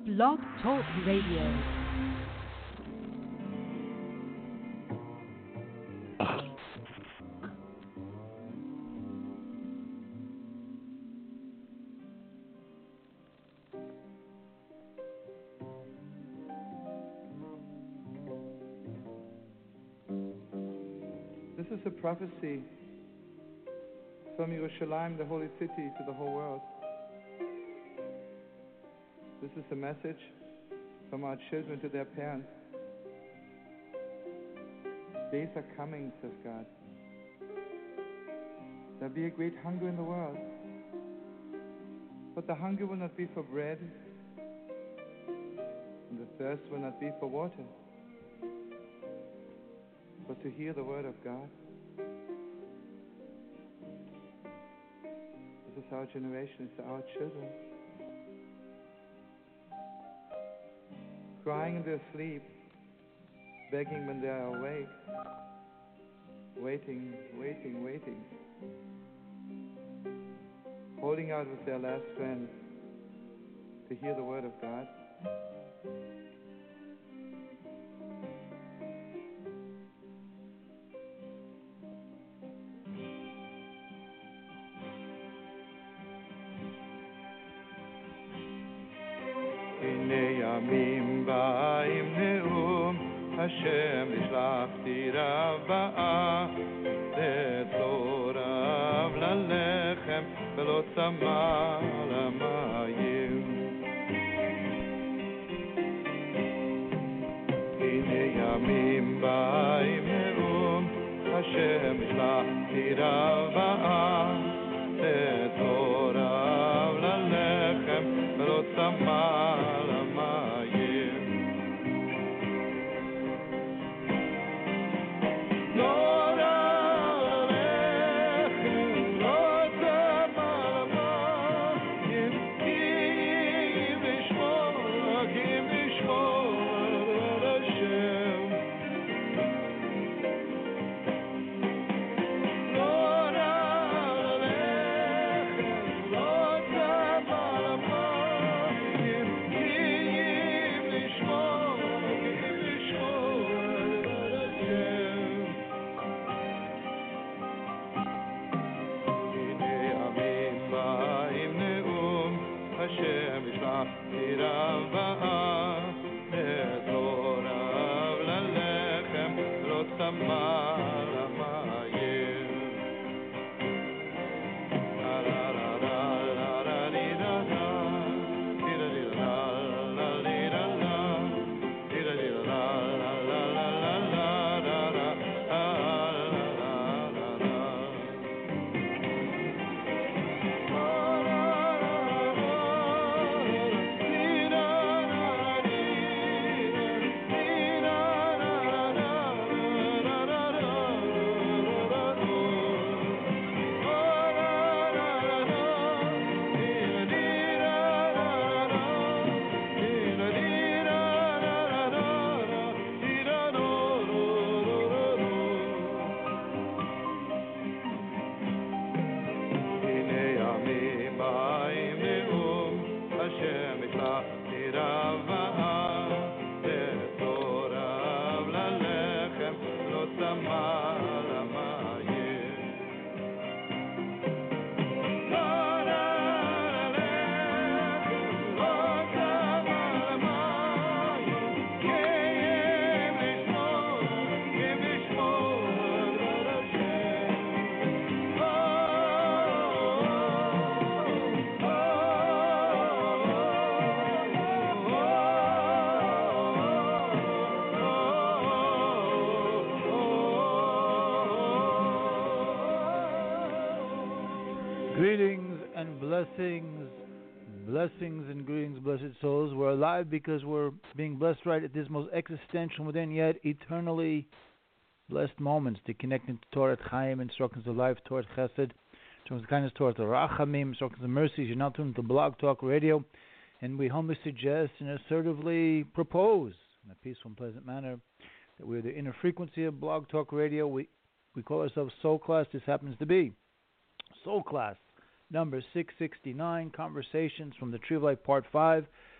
Blog Talk Radio. This is a prophecy from Yerushalayim, the holy city, to the whole world. This is a message from our children to their parents. Days are coming, says God. There'll be a great hunger in the world. But the hunger will not be for bread, and the thirst will not be for water, but to hear the word of God. This is our generation, it's our children. Crying in their sleep, begging when they are awake, waiting, holding out with their last strength to hear the word of God. Hashem nishlachti rabba'a letzlorav lalechem velo tzama lamayim Hine yamim ba'im ne'um Hashem nishlachti rabba'a letzlorav lalechem velo tzama Blessings and greetings, blessed souls. We're alive because we're being blessed right at this most existential, within yet eternally blessed moments to connect into Torah Chaim, instructions of life, Torah Chesed, instructions of kindness, Torah Rachamim, instructions of mercies. You're now tuned to Blog Talk Radio, and we humbly suggest and assertively propose in a peaceful and pleasant manner that we're the inner frequency of Blog Talk Radio. We call ourselves Soul Class. This happens to be Soul Class number 669, Conversations from the Tree of Life, Part 5,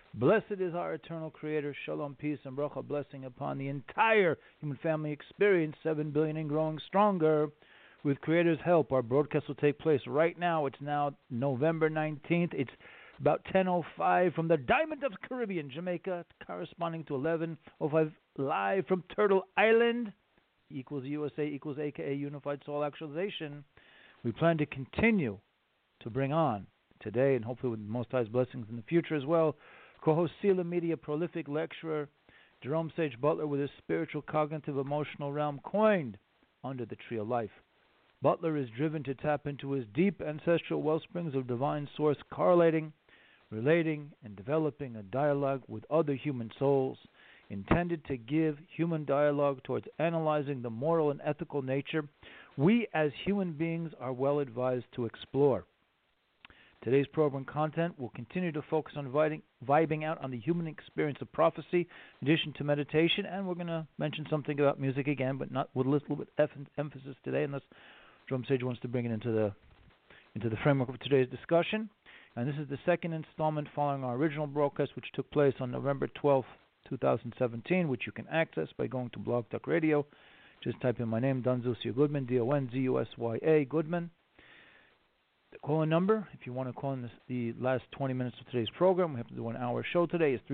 Blessed is our eternal Creator. Shalom, peace, and bracha, blessing upon the entire human family experience, 7 billion and growing stronger. With Creator's help, our broadcast will take place right now. It's now November 19th. It's about 10:05 from the Diamond of the Caribbean, Jamaica, corresponding to 11:05 live from Turtle Island, equals USA, equals AKA Unified Soul Actualization. We plan to continue to bring on today, and hopefully with Most High's blessings in the future as well, co-host Sila Media, prolific lecturer, Jerome Sage Butler, with his spiritual, cognitive, emotional realm coined under the tree of life. Butler is driven to tap into his deep ancestral wellsprings of divine source, correlating, relating, and developing a dialogue with other human souls, intended to give human dialogue towards analyzing the moral and ethical nature we as human beings are well advised to explore. Today's program content will continue to focus on vibing out on the human experience of prophecy, in addition to meditation, and we're going to mention something about music again, but not with a little bit emphasis today, unless Drum Sage wants to bring it into the framework of today's discussion. And this is the second installment following our original broadcast, which took place on November 12th, 2017, which you can access by going to Blog Talk Radio. Just type in my name, Donzusya Goodman, Donzusya Goodman. The call-in number, if you want to call in the last 20 minutes of today's program, we have to do an hour show today, is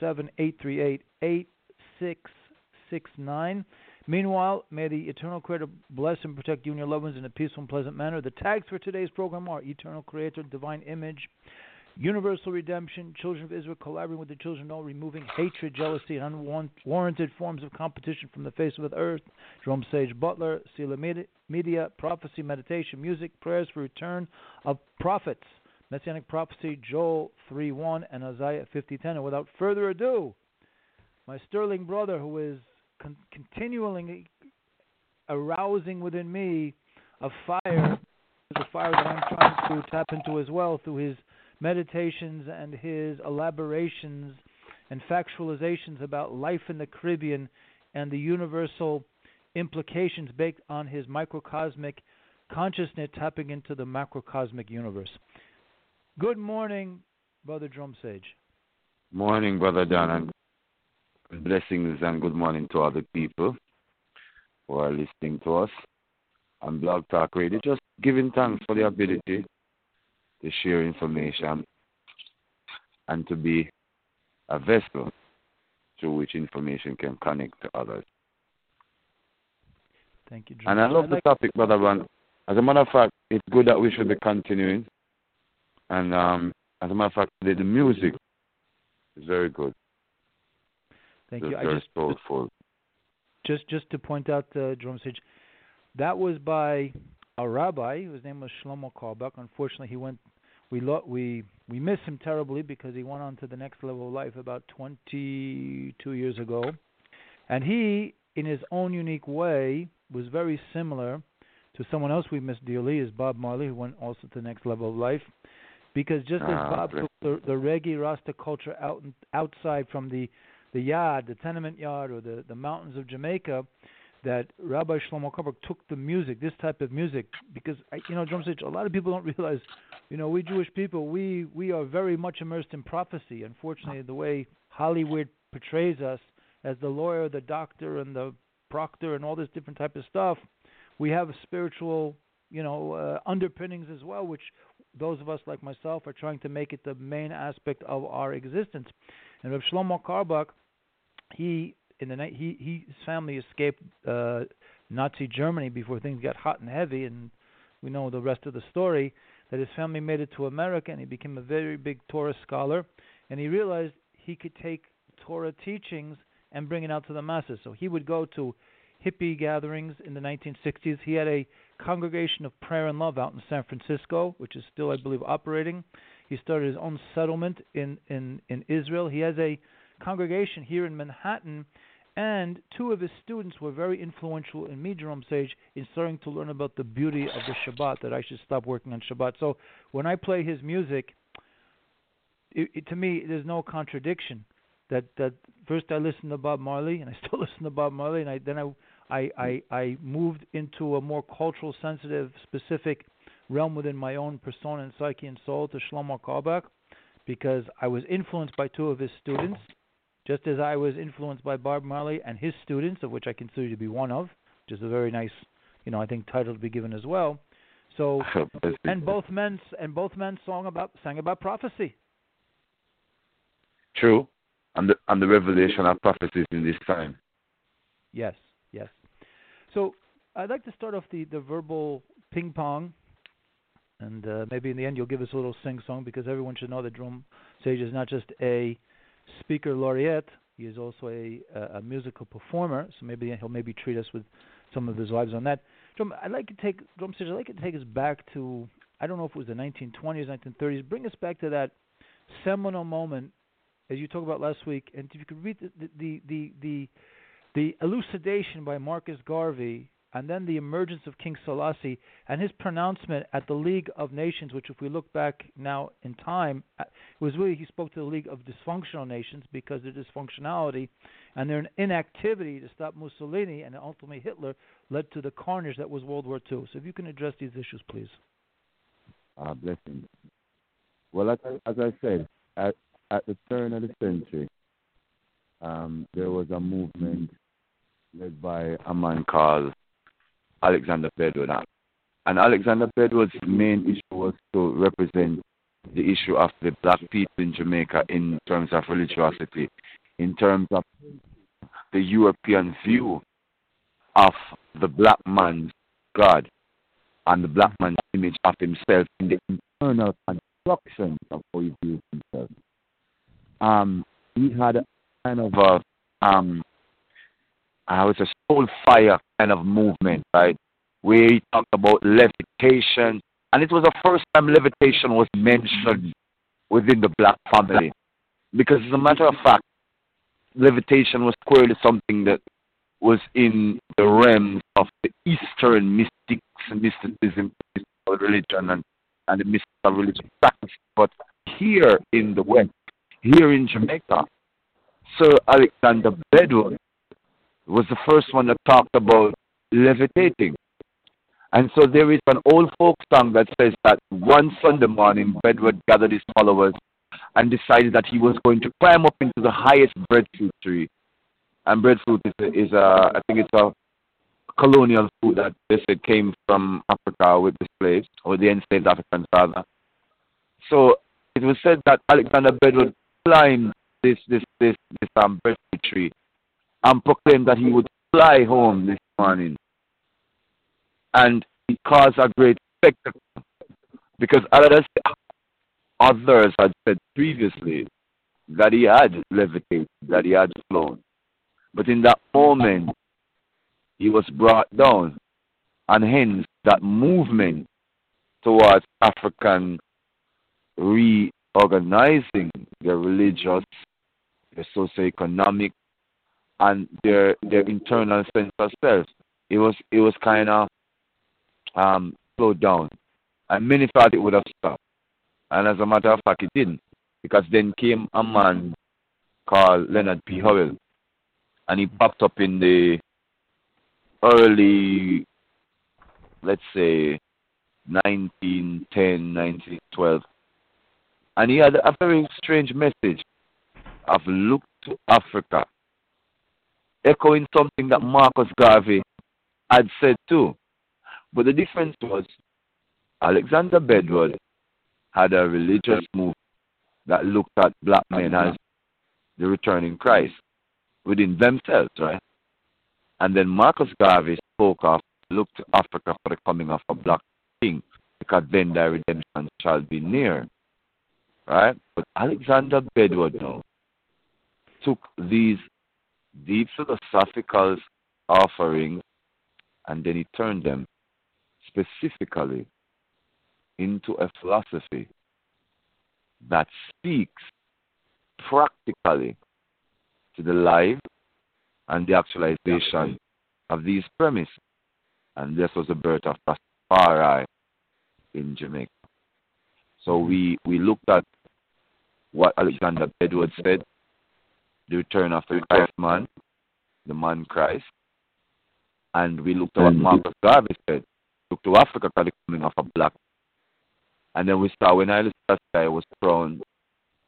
347-838-8669. Meanwhile, may the Eternal Creator bless and protect you and your loved ones in a peaceful and pleasant manner. The tags for today's program are Eternal Creator, Divine Image, Universal Redemption, Children of Israel, collaborating with the children of all, removing hatred, jealousy, and unwarranted forms of competition from the face of the earth. Jerome Sage Butler, Sila Media, Prophecy, Meditation, Music, Prayers for Return of Prophets, Messianic Prophecy, Joel 3:1, and Isaiah 50:10. And without further ado, my sterling brother, who is continually arousing within me a fire that I'm trying to tap into as well through his meditations and his elaborations and factualizations about life in the Caribbean and the universal implications based on his microcosmic consciousness tapping into the macrocosmic universe. Good morning, Brother Drum Sage. Morning, Brother Don, and blessings and good morning to all the people who are listening to us on Blog Talk Radio. Just giving thanks for the ability to share information and to be a vessel through which information can connect to others. Thank you, John. And I love the topic, Brother Ron. As a matter of fact, it's good that we should be continuing. And as a matter of fact, the music is very good. Thank you. Very soulful. Just to point out, Drum Sage, that was by a rabbi whose name was Shlomo Carlebach. Unfortunately, he went. We miss him terribly because he went on to the next level of life about 22 years ago, and he, in his own unique way, was very similar to someone else we miss dearly, is Bob Marley, who went also to the next level of life. Because just as Bob took the reggae Rasta culture outside from the yard, the tenement yard, or the mountains of Jamaica, that Rabbi Shlomo Carlebach took the music, this type of music, because, Drum Sage, a lot of people don't realize, we Jewish people, we are very much immersed in prophecy. Unfortunately, the way Hollywood portrays us as the lawyer, the doctor, and the proctor, and all this different type of stuff, we have spiritual, underpinnings as well, which those of us like myself are trying to make it the main aspect of our existence. And Rabbi Shlomo Carlebach, his family escaped Nazi Germany before things got hot and heavy, and we know the rest of the story, that his family made it to America, and he became a very big Torah scholar, and he realized he could take Torah teachings and bring it out to the masses. So he would go to hippie gatherings in the 1960s. He had a congregation of prayer and love out in San Francisco, which is still, I believe, operating. He started his own settlement in Israel. He has a congregation here in Manhattan, and two of his students were very influential in me, Jerome Sage, in starting to learn about the beauty of the Shabbat, that I should stop working on Shabbat. So when I play his music, to me, there's no contradiction. That first I listened to Bob Marley, and I still listen to Bob Marley, and then I moved into a more cultural, sensitive, specific realm within my own persona and psyche and soul to Shlomo Carlebach, because I was influenced by two of his students, just as I was influenced by Bob Marley and his students, of which I consider to be one of, which is a very nice, I think, title to be given as well. So, and both men sang about prophecy. True, and the revelation of prophecies in this time. Yes. So I'd like to start off the verbal ping pong, and maybe in the end you'll give us a little sing song, because everyone should know that Drum Sage is not just a speaker laureate; he is also a musical performer. So maybe he'll treat us with some of his vibes on that. Drum Sage, I'd like to take us back to, I don't know if it was the 1920s, 1930s. Bring us back to that seminal moment, as you talked about last week, and if you could read the elucidation by Marcus Garvey, and then the emergence of King Selassie and his pronouncement at the League of Nations, which, if we look back now in time, was really, he spoke to the League of Dysfunctional Nations because their dysfunctionality and their inactivity to stop Mussolini and ultimately Hitler led to the carnage that was World War II. So if you can address these issues, please. Blessings. Well, as I said, at the turn of the century, there was a movement led by a man called Alexander Bedford. And Alexander Bedford's main issue was to represent the issue of the black people in Jamaica in terms of religiosity, in terms of the European view of the black man's God and the black man's image of himself in the internal construction of how he views himself. He had a kind of it's a soul fire kind of movement, right? Where he talked about levitation, and it was the first time levitation was mentioned within the black family. Because as a matter of fact, levitation was clearly something that was in the realms of the Eastern mysticism, mystical religion, and the mystical religious practice. But here in the West, here in Jamaica, Sir Alexander Bedford was the first one that talked about levitating. And so there is an old folk song that says that one Sunday morning, Bedford gathered his followers and decided that he was going to climb up into the highest breadfruit tree. And breadfruit is I think it's a colonial food that they said came from Africa with the slaves, or the enslaved Africans rather. So it was said that Alexander Bedford climbed this breadfruit tree and proclaimed that he would fly home this morning. And it caused a great spectacle, because others had said previously that he had levitated, that he had flown. But in that moment, he was brought down, and hence that movement towards African reorganizing their religious, their socioeconomic, and their internal sense of self. It was kind of slowed down, and many thought it would have stopped. And as a matter of fact, it didn't, because then came a man called Leonard P. Howell, and he popped up in the early, let's say, 1910, 1912, and he had a very strange message of look to Africa, echoing something that Marcus Garvey had said too. But the difference was Alexander Bedford had a religious movement that looked at black men as the returning Christ within themselves, right? And then Marcus Garvey spoke of, look to Africa for the coming of a black king, because then thy redemption shall be near, right? But Alexander Bedford now took these deep philosophical offerings and then he turned them specifically into a philosophy that speaks practically to the life and the actualization of these premises. And this was the birth of Rastafari in Jamaica. So we looked at what Alexander Bedford said, the return of the Christ man, the man Christ. And we looked at what Marcus Garvey said, look to Africa for the coming of a black. And then we saw when Haile Selassie was crowned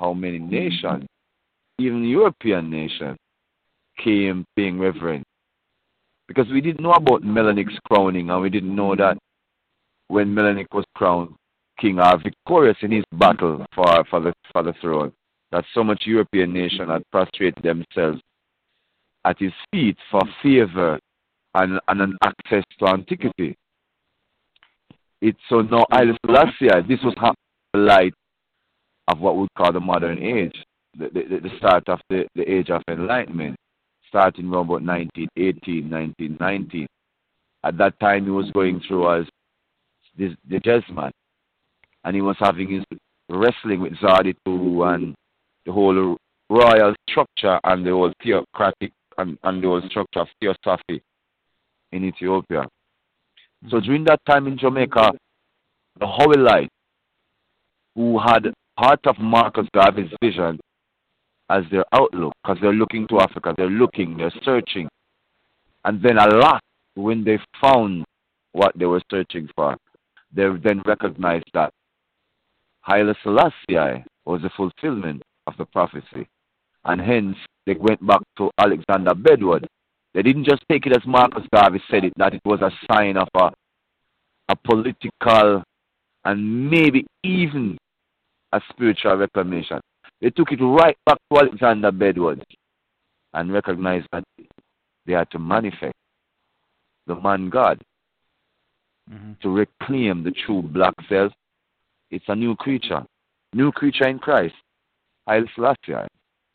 how many nations, even European nations, came paying reverence. Because we didn't know about Melanick's crowning, and we didn't know that when Melanick was crowned king or victorious in his battle for the throne, that so much European nation had prostrated themselves at his feet for favor and an access to antiquity. It's so now Haile Selassie, this was the light of what we call the modern age, the start of the age of enlightenment, starting around about 1918, 1919. At that time, he was going through as the Jesman, and he was having his wrestling with Zadi II and the whole royal structure and the whole theocratic and the whole structure of theosophy in Ethiopia. So during that time in Jamaica, the Howellite, who had part of Marcus Garvey's vision as their outlook, because they're looking to Africa, they're searching. And then alas, when they found what they were searching for, they then recognized that Haile Selassie was the fulfillment of the prophecy. And hence, they went back to Alexander Bedward. They didn't just take it as Marcus Garvey said it, that it was a sign of a political and maybe even a spiritual reclamation. They took it right back to Alexander Bedward and recognized that they had to manifest the man God to reclaim the true black self. It's a new creature in Christ, Haile Selassie.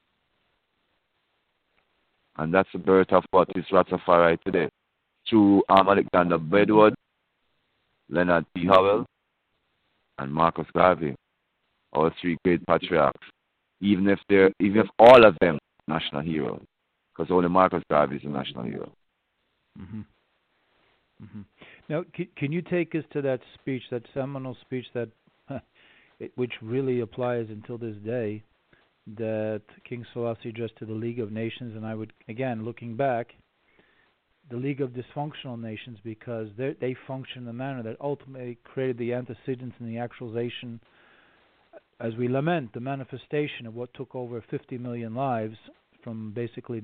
And that's the birth of what is Rastafari today. Through Alexander Bedward, Leonard P. Howell, and Marcus Garvey, our three great patriarchs. Even if all of them are national heroes, because only Marcus Garvey is a national hero. Now, can you take us to that speech, that seminal speech that, which really applies until this day, that King Selassie addressed to the League of Nations? And I would, again, looking back, the League of Dysfunctional Nations, because they function in a manner that ultimately created the antecedents and the actualization, as we lament, the manifestation of what took over 50 million lives from basically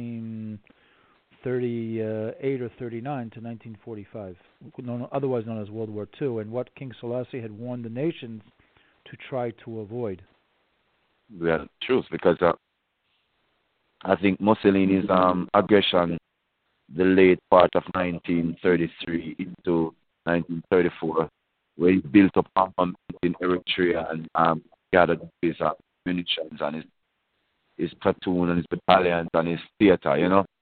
1938 or 39 to 1945, otherwise known as World War II, and what King Selassie had warned the nations to try to avoid. Yeah, truth, because I think Mussolini's aggression, the late part of 1933 into 1934, where he built up armament in Eritrea and gathered his munitions and his platoon and his battalions and his theater, you know.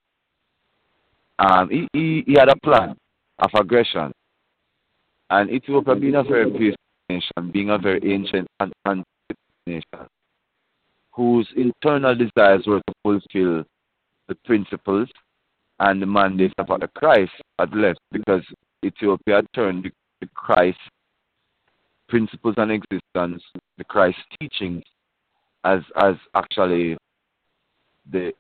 He had a plan of aggression. And Ethiopia, being a very peaceful nation, being a very ancient and nation, whose internal desires were to fulfill the principles and the mandates of the Christ had left, because Ethiopia had turned the Christ principles and existence, the Christ teachings, as actually the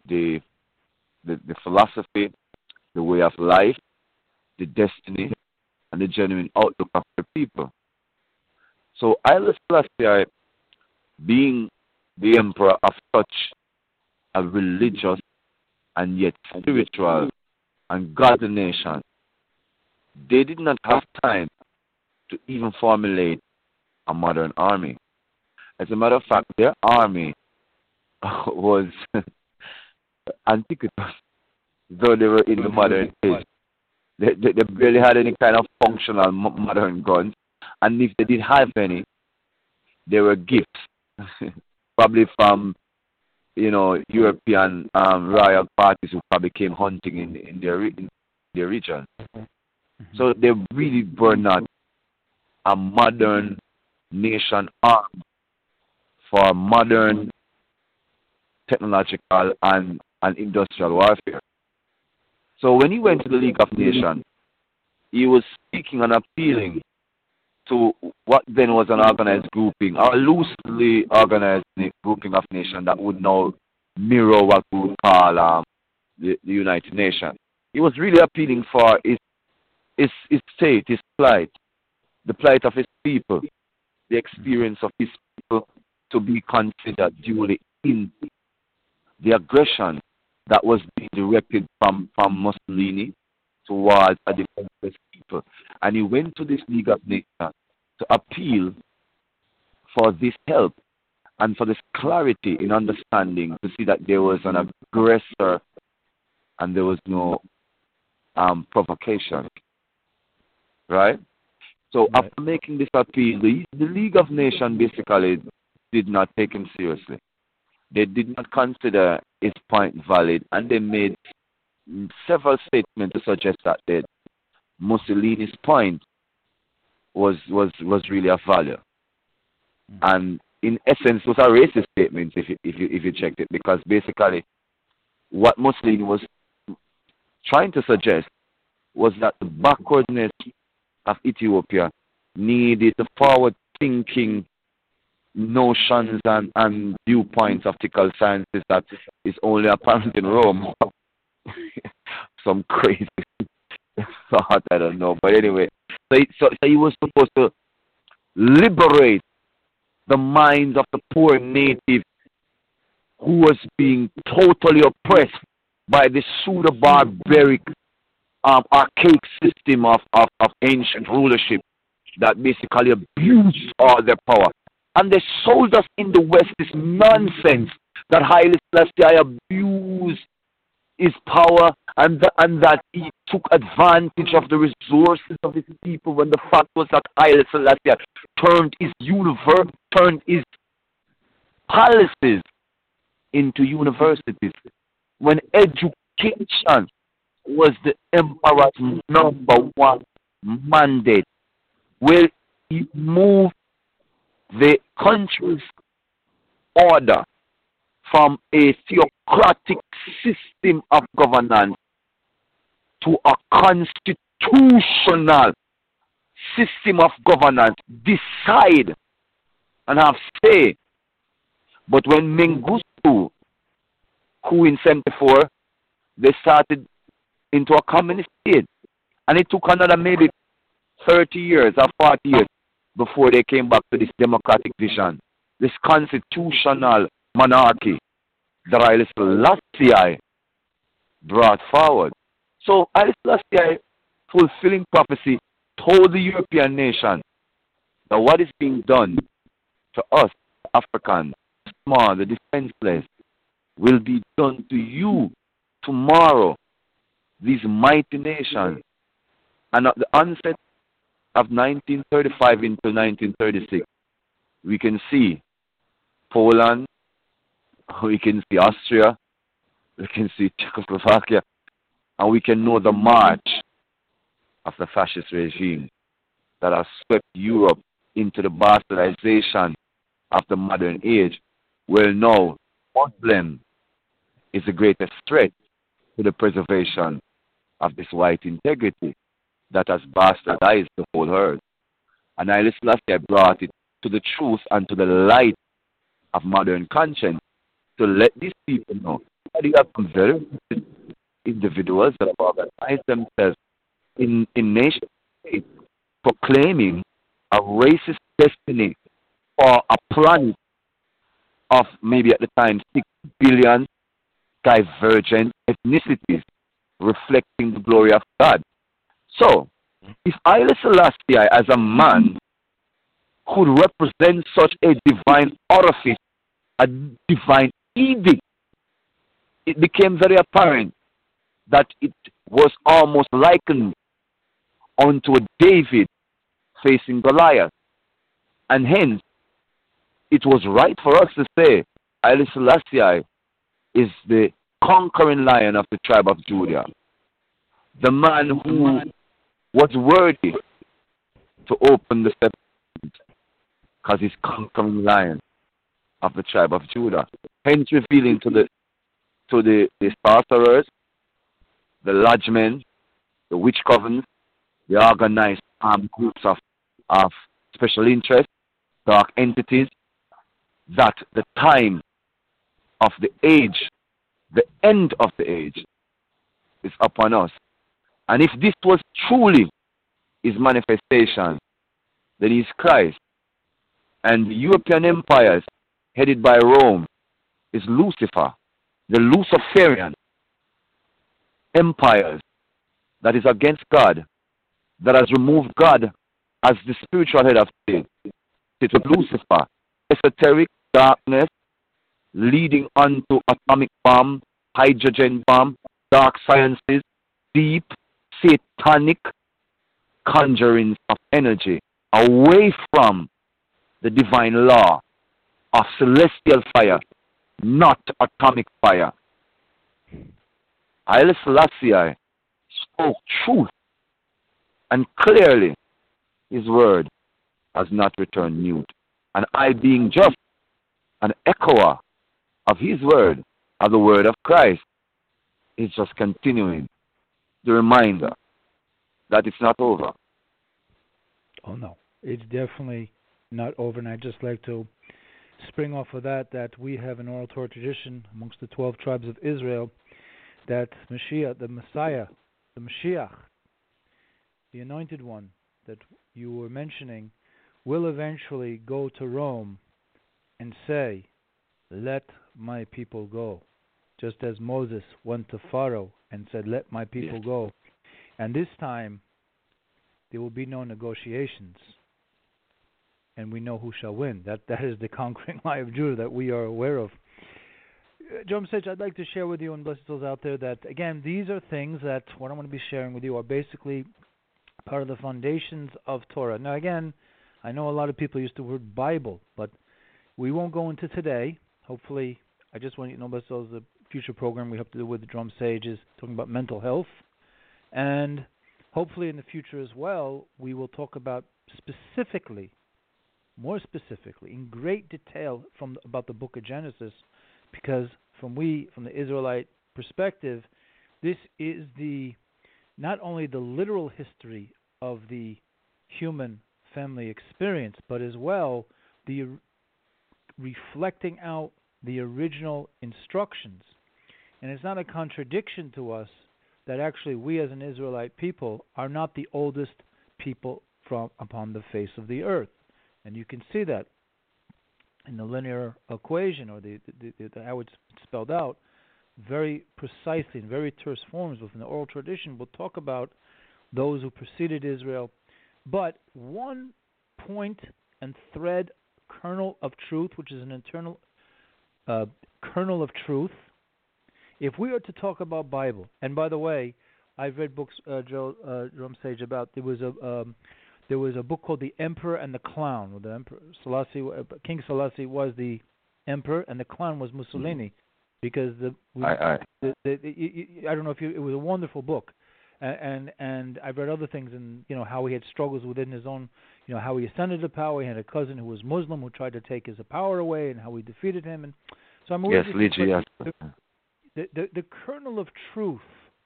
philosophy, the way of life, the destiny, and the genuine outlook of the people. So Haile Selassie, being the emperor of such a religious and yet spiritual and godly nation, they did not have time to even formulate a modern army. As a matter of fact, their army was antiquitous, though they were in the modern age. They barely had any kind of functional modern guns, and if they did have any, they were gifts, probably from European royal parties who probably came hunting in their region. So they really were not a modern nation armed for modern technological and industrial warfare. So when he went to the League of Nations, he was speaking and appealing to what then was an organized grouping, or a loosely organized grouping of nations that would now mirror what we would call the United Nations. He was really appealing for his state, his plight, the plight of his people, the experience of his people, to be considered duly in the aggression that was being directed from Mussolini towards a defenseless people. And he went to this League of Nations to appeal for this help and for this clarity in understanding to see that there was an aggressor and there was no provocation. Right? So Right. after making this appeal, the League of Nations basically did not take him seriously. They did not consider his point valid, and they made several statements to suggest that Mussolini's point was really of value. And in essence, those are racist statements if you checked it, because basically what Mussolini was trying to suggest was that the backwardness of Ethiopia needed the forward-thinking notions and viewpoints of political sciences that is only apparent in Rome. Some crazy thought, I don't know. But anyway, so he was supposed to liberate the minds of the poor native who was being totally oppressed by this pseudo-barbaric archaic system of ancient rulership that basically abused all their power. And they sold us in the West this nonsense that Haile Selassie abused his power and that he took advantage of the resources of his people, when the fact was that Haile Selassie turned his universe, turned his palaces into universities. When education was the emperor's number one mandate, where he moved the country's order from a theocratic system of governance to a constitutional system of governance. Decide and have say. But when Mengistu, who in 74, they started into a communist state, and it took another maybe 30 years or 40 years before they came back to this democratic vision, this constitutional monarchy that Haile Selassie brought forward. So Haile Selassie, fulfilling prophecy, told the European nation that what is being done to us, Africans, the small, the defenseless, will be done to you tomorrow, these mighty nations. And at the onset of 1935 into 1936, we can see Poland, we can see Austria, we can see Czechoslovakia, and we can know the march of the fascist regime that has swept Europe into the bastardization of the modern age, where now Muslim is the greatest threat to the preservation of this white integrity that has bastardized the whole earth. And Haile Selassie brought it to the truth and to the light of modern conscience to let these people know that you have some very individuals that have organized themselves in nation states, proclaiming a racist destiny for a planet of maybe at the time 6 billion divergent ethnicities reflecting the glory of God. So, if Haile Selassie as a man could represent such a divine orifice, a divine edict, it became very apparent that it was almost likened unto a David facing Goliath. And hence, it was right for us to say Haile Selassie is the conquering lion of the tribe of Judah, the man who was worthy to open the seven, because he's conquering lion of the tribe of Judah. Hence revealing to the sorcerers, the lodgemen, the witch covens, the organized armed groups of special interest, dark entities, that the time of the age, the end of the age, is upon us. And if this was truly his manifestation, then he is Christ. And the European empires headed by Rome, is Lucifer, the Luciferian empires that is against God, that has removed God as the spiritual head of state. It's Lucifer, esoteric darkness leading on to atomic bomb, hydrogen bomb, dark sciences, deep satanic conjurings of energy away from the divine law of celestial fire, not atomic fire. Haile Selassie spoke truth, and clearly his word has not returned mute. And I, being just an echoer of his word, of the word of Christ, is just continuing the reminder that it's not over. Oh, no. It's definitely not over. And I'd just like to spring off of that we have an oral Torah tradition amongst the 12 tribes of Israel that Mashiach, the Messiah, the Mashiach, the Anointed One that you were mentioning, will eventually go to Rome and say, "Let my people go." Just as Moses went to Pharaoh and said, "Let my people go." And this time, there will be no negotiations. And we know who shall win. That is the conquering Lion of Judah that we are aware of. Drum Sage, I'd like to share with you and blessed souls out there that, again, these are things that what I'm going to be sharing with you are basically part of the foundations of Torah. Now, again, I know a lot of people use the word Bible, but we won't go into today. Hopefully, I just want you to know, blessed souls, the future program we hope to do with the Drum Sage is talking about mental health. And hopefully in the future as well, we will talk about specifically, more specifically, in great detail about the book of Genesis, because from the Israelite perspective, this is not only the literal history of the human family experience, but as well the reflecting out the original instructions. And it's not a contradiction to us that actually we as an Israelite people are not the oldest people upon the face of the earth. And you can see that in the linear equation, or the how it's spelled out, very precisely in very terse forms within the oral tradition. We'll talk about those who preceded Israel. But one point and thread, kernel of truth, which is an internal kernel of truth, if we are to talk about Bible, and by the way, I've read books, Drum Sage, about there was a book called The Emperor and the Clown. Where the Emperor King Selassie was the emperor, and the clown was Mussolini, because I don't know if it was a wonderful book, and I've read other things, and how he had struggles within his own, how he ascended to power. He had a cousin who was Muslim who tried to take his power away, and how he defeated him. And so I'm aware the kernel of truth.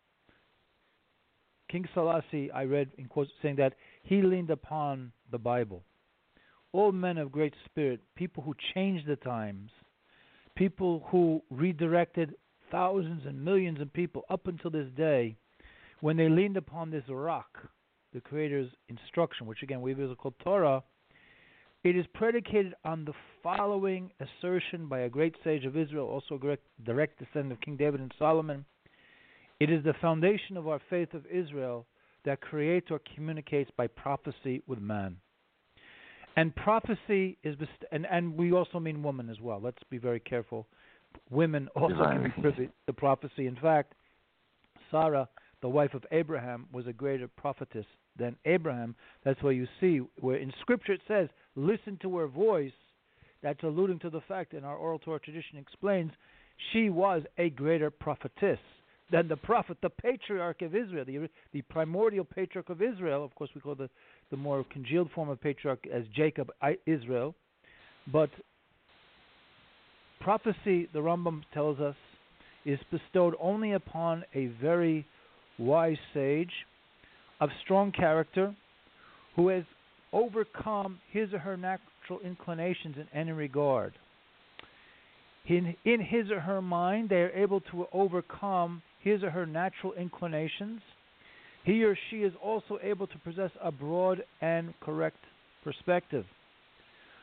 King Selassie, I read in quotes saying that he leaned upon the Bible. All men of great spirit, people who changed the times, people who redirected thousands and millions of people up until this day, when they leaned upon this rock, the Creator's instruction, which again we have called Torah, it is predicated on the following assertion by a great sage of Israel, also a direct descendant of King David and Solomon. It is the foundation of our faith of Israel that creates or communicates by prophecy with man. And prophecy is, and we also mean woman as well. Let's be very careful. Women also can be privy to prophecy. In fact, Sarah, the wife of Abraham, was a greater prophetess than Abraham. That's why you see where in Scripture it says, listen to her voice. That's alluding to the fact, and our oral Torah tradition explains, she was a greater prophetess than the prophet, the patriarch of Israel, the primordial patriarch of Israel. Of course, we call the more congealed form of patriarch as Jacob, Israel. But prophecy, the Rambam tells us, is bestowed only upon a very wise sage of strong character who has overcome his or her natural inclinations in any regard. In his or her mind, they are able to overcome his or her natural inclinations. He or she is also able to possess a broad and correct perspective.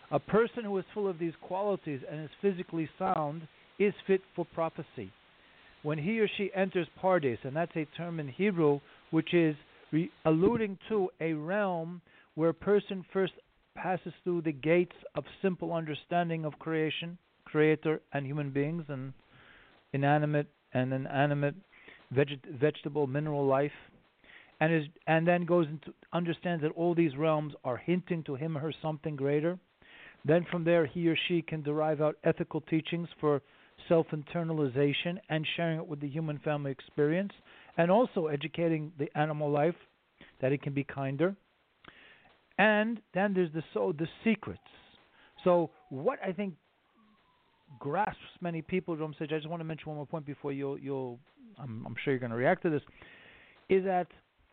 A person who is full of these qualities and is physically sound is fit for prophecy. When he or she enters Pardes, and that's a term in Hebrew which is alluding to a realm where a person first passes through the gates of simple understanding of creation, creator, and human beings, and inanimate and inanimate vegetable, mineral life, and then goes into understands that all these realms are hinting to him or her something greater. Then from there, he or she can derive out ethical teachings for self-internalization and sharing it with the human family experience, and also educating the animal life that it can be kinder. And then there's the secrets. So what I think grasps many people, Ram Sage, I just want to mention one more point before I'm sure you're going to react to this, is that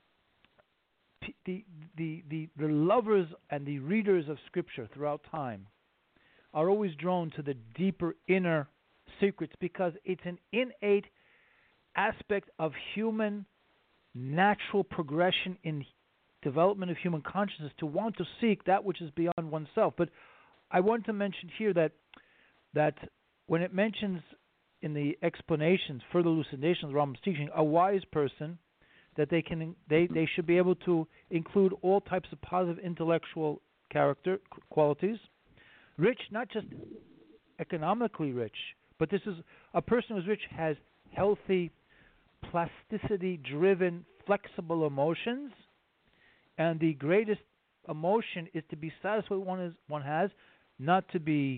the lovers and the readers of Scripture throughout time are always drawn to the deeper inner secrets, because it's an innate aspect of human natural progression in development of human consciousness to want to seek that which is beyond oneself. But I want to mention here that when it mentions in the explanations, further elucidations of Rambam's teaching, a wise person, that they should be able to include all types of positive intellectual character qualities. Rich, not just economically rich, but this is a person who's rich has healthy, plasticity-driven, flexible emotions, and the greatest emotion is to be satisfied with one has, not to be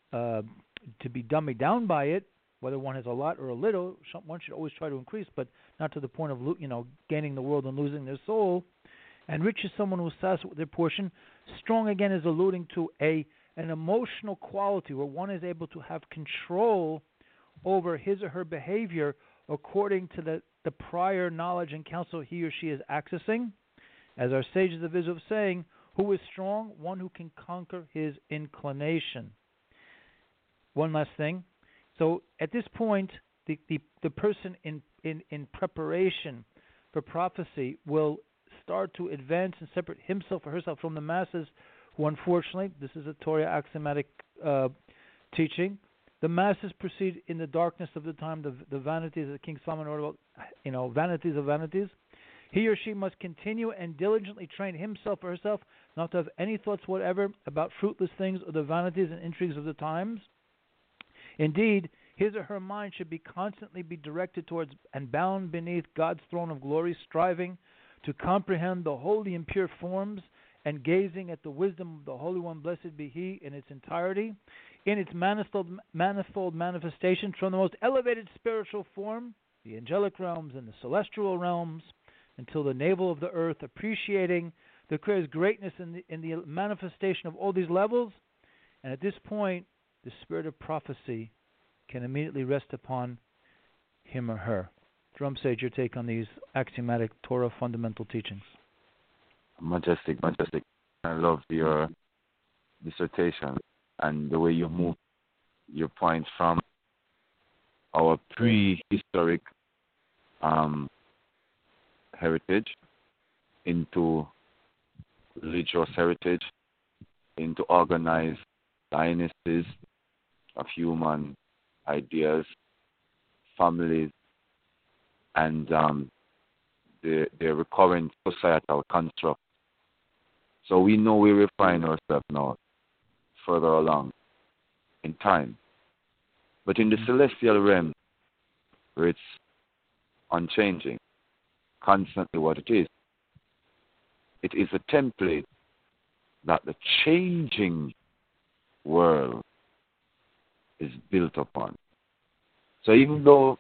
dummied down by it. Whether one has a lot or a little, one should always try to increase, but not to the point of gaining the world and losing their soul. And rich is someone who is satisfied with their portion. Strong, again, is alluding to an emotional quality where one is able to have control over his or her behavior according to the prior knowledge and counsel he or she is accessing. As our sages of Israel saying, who is strong? One who can conquer his inclination. One last thing. So at this point, the person in preparation for prophecy will start to advance and separate himself or herself from the masses who, unfortunately, this is a Torah axiomatic teaching, the masses proceed in the darkness of the time, the vanities of King Solomon wrote about, vanities of vanities. He or she must continue and diligently train himself or herself not to have any thoughts whatever about fruitless things or the vanities and intrigues of the times. Indeed, his or her mind should be constantly directed towards and bound beneath God's throne of glory, striving to comprehend the holy and pure forms and gazing at the wisdom of the Holy One, blessed be He, in its entirety, in its manifold manifestations from the most elevated spiritual form, the angelic realms and the celestial realms, until the navel of the earth, appreciating the Creator's greatness in the manifestation of all these levels. And at this point, the spirit of prophecy can immediately rest upon him or her. Drum Sage, your take on these axiomatic Torah fundamental teachings. Majestic. I love your dissertation and the way you move your points from our prehistoric heritage into religious heritage, into organized dynasties of human ideas, families, and the recurrent societal construct. So we know we refine ourselves now further along in time. But in the celestial realm, where it's unchanging, constantly what it is a template that the changing world is built upon. So even though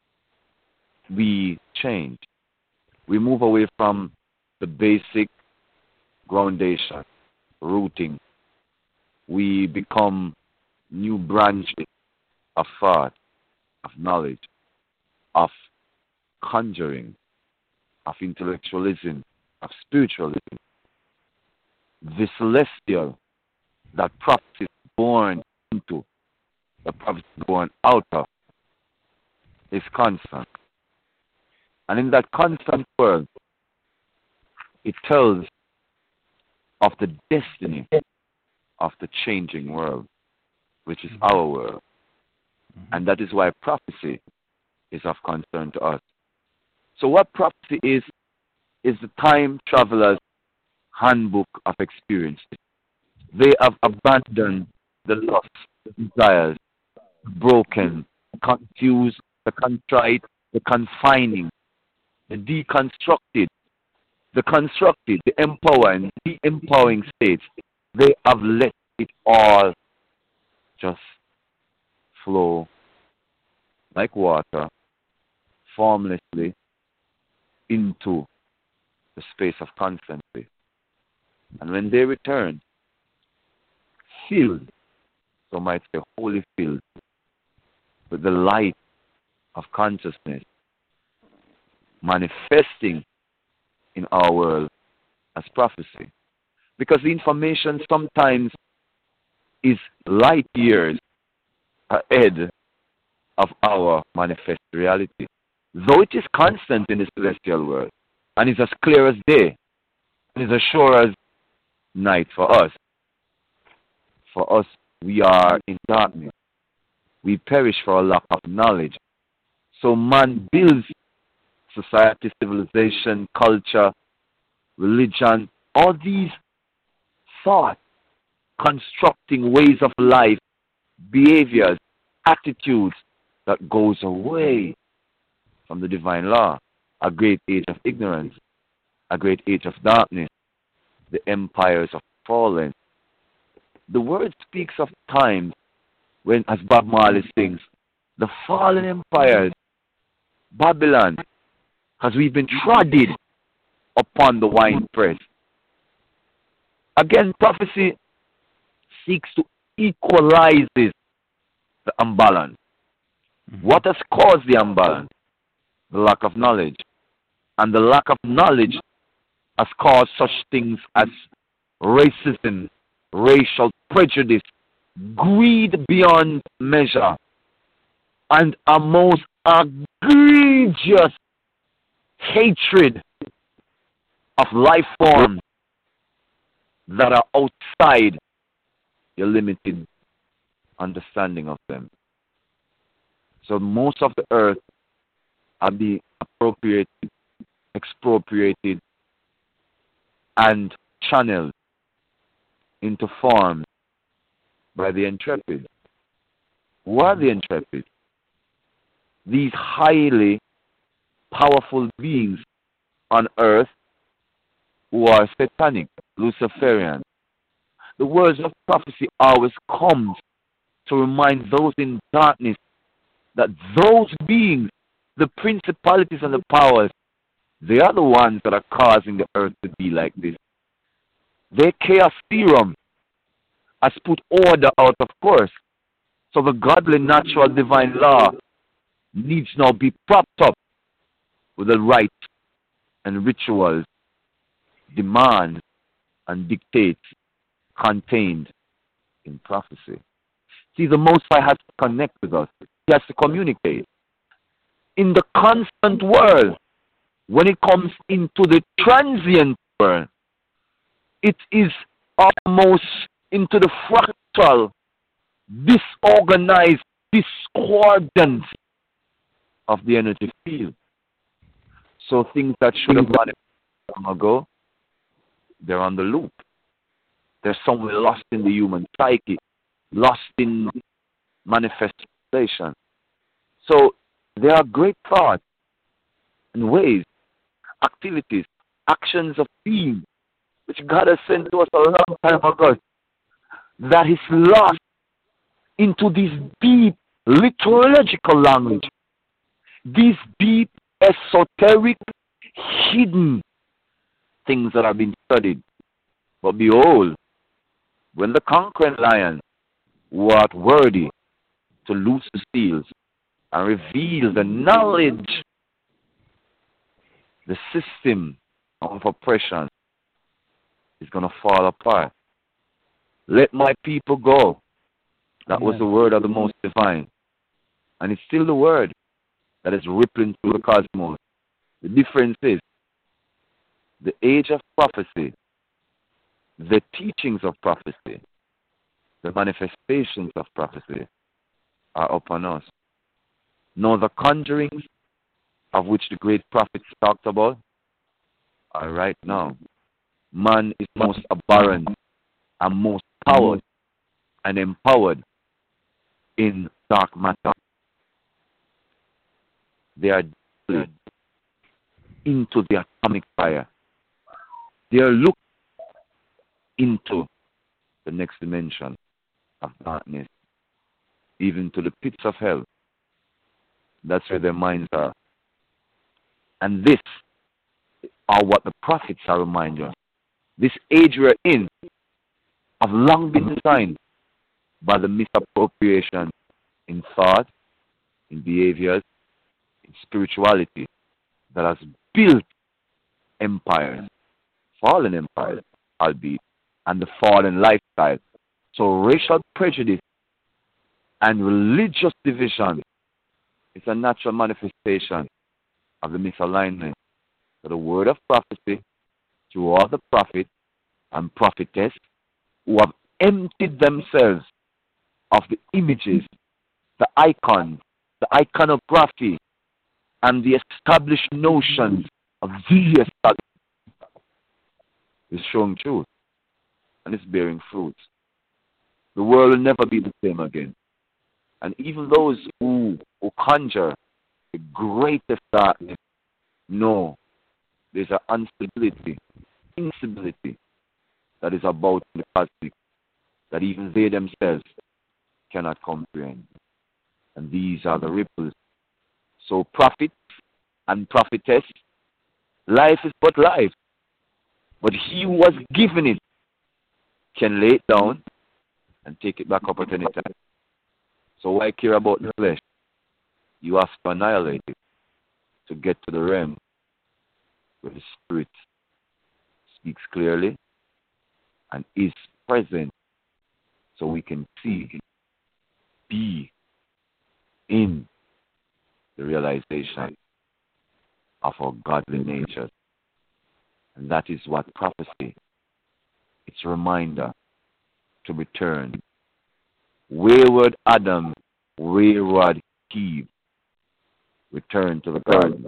we change, we move away from the basic groundation, rooting. We become new branches of thought, of knowledge, of conjuring, of intellectualism, of spiritualism. The celestial that prophet is born into, the prophet is born out of, is constant. And in that constant world, it tells of the destiny of the changing world, which is our world. And that is why prophecy is of concern to us. So what prophecy is the time traveler's handbook of experiences. They have abandoned the lust, the desires, the broken, the confused, the contrite, the confining, the deconstructed, the constructed, the empowering, the empowering states. They have let it all just flow like water, formlessly, into the space of constancy. And when they return, filled, some might say wholly filled, with the light of consciousness manifesting in our world as prophecy. Because the information sometimes is light years ahead of our manifest reality. Though it is constant in the celestial world, and is as clear as day, and is as sure as night for us. For us, we are in darkness. We perish for a lack of knowledge. So man builds society, civilization, culture, religion, all these thoughts, constructing ways of life, behaviors, attitudes that goes away from the divine law. A great age of ignorance, a great age of darkness, the empires of fallen. The word speaks of times when, as Bob Marley sings, the fallen empires, Babylon, has we've been trodden upon the winepress. Again, prophecy seeks to equalize the imbalance. What has caused the imbalance? The lack of knowledge. And the lack of knowledge has caused such things as racism, racial prejudice, greed beyond measure, and a most egregious hatred of life forms that are outside your limited understanding of them. So most of the earth are being appropriated, expropriated, and channeled into forms by the intrepid. Who are the intrepid? These highly powerful beings on earth who are satanic, Luciferian. The words of prophecy always comes to remind those in darkness that those beings, the principalities and the powers, they are the ones that are causing the earth to be like this. Their chaos theorem has put order out of course. So the godly, natural, divine law needs now be propped up with the rites and rituals, demands and dictates contained in prophecy. See, the Most High has to connect with us. He has to communicate. In the constant world, when it comes into the transient world, it is almost into the fractal, disorganized discordance of the energy field. So things that should have manifested long ago, they're on the loop. They're somewhere lost in the human psyche, lost in manifestation. So there are great thoughts and ways, activities, actions of being, which God has sent to us a long time ago, that is lost into this deep liturgical language, these deep esoteric hidden things that have been studied. But behold, when the conquering lion was worthy to loose the seals and reveal the knowledge, the system of oppression is going to fall apart. Let my people go. That was the word of the Most Divine. And it's still the word that is rippling through the cosmos. The difference is the age of prophecy, the teachings of prophecy, The manifestations of prophecy are upon us. Now the conjurings of which the great prophets talked about are right now. Man is most abhorrent and most powered and empowered in dark matter. They are deeply into the atomic fire. They are looked into the next dimension of darkness, even to the pits of hell. That's where their minds are. And this are what the prophets are reminding us. This age we're in have long been designed by the misappropriation in thought, in behaviors, in spirituality that has built empires, fallen empires, albeit, and the fallen lifestyle. So racial prejudice and religious division is a natural manifestation of the misalignment. So the word of prophecy to all the prophets and prophetess who have emptied themselves of the images, the icons, the iconography, and the established notions of the established is showing truth and it's bearing fruit. The world will never be the same again. And even those who conjure the greatest darkness know there's an instability that is about in the cosmic that even they themselves cannot comprehend. And these are the ripples. So prophet and prophetess, life is but life. But he who was given it can lay it down and take it back up at any time. So why care about the flesh? You have to annihilate it to get to the realm where the Spirit speaks clearly and is present so we can see, be in the realization of our godly nature. And that is what prophecy, it's a reminder to return. Wayward Adam, wayward Eve, return to the garden.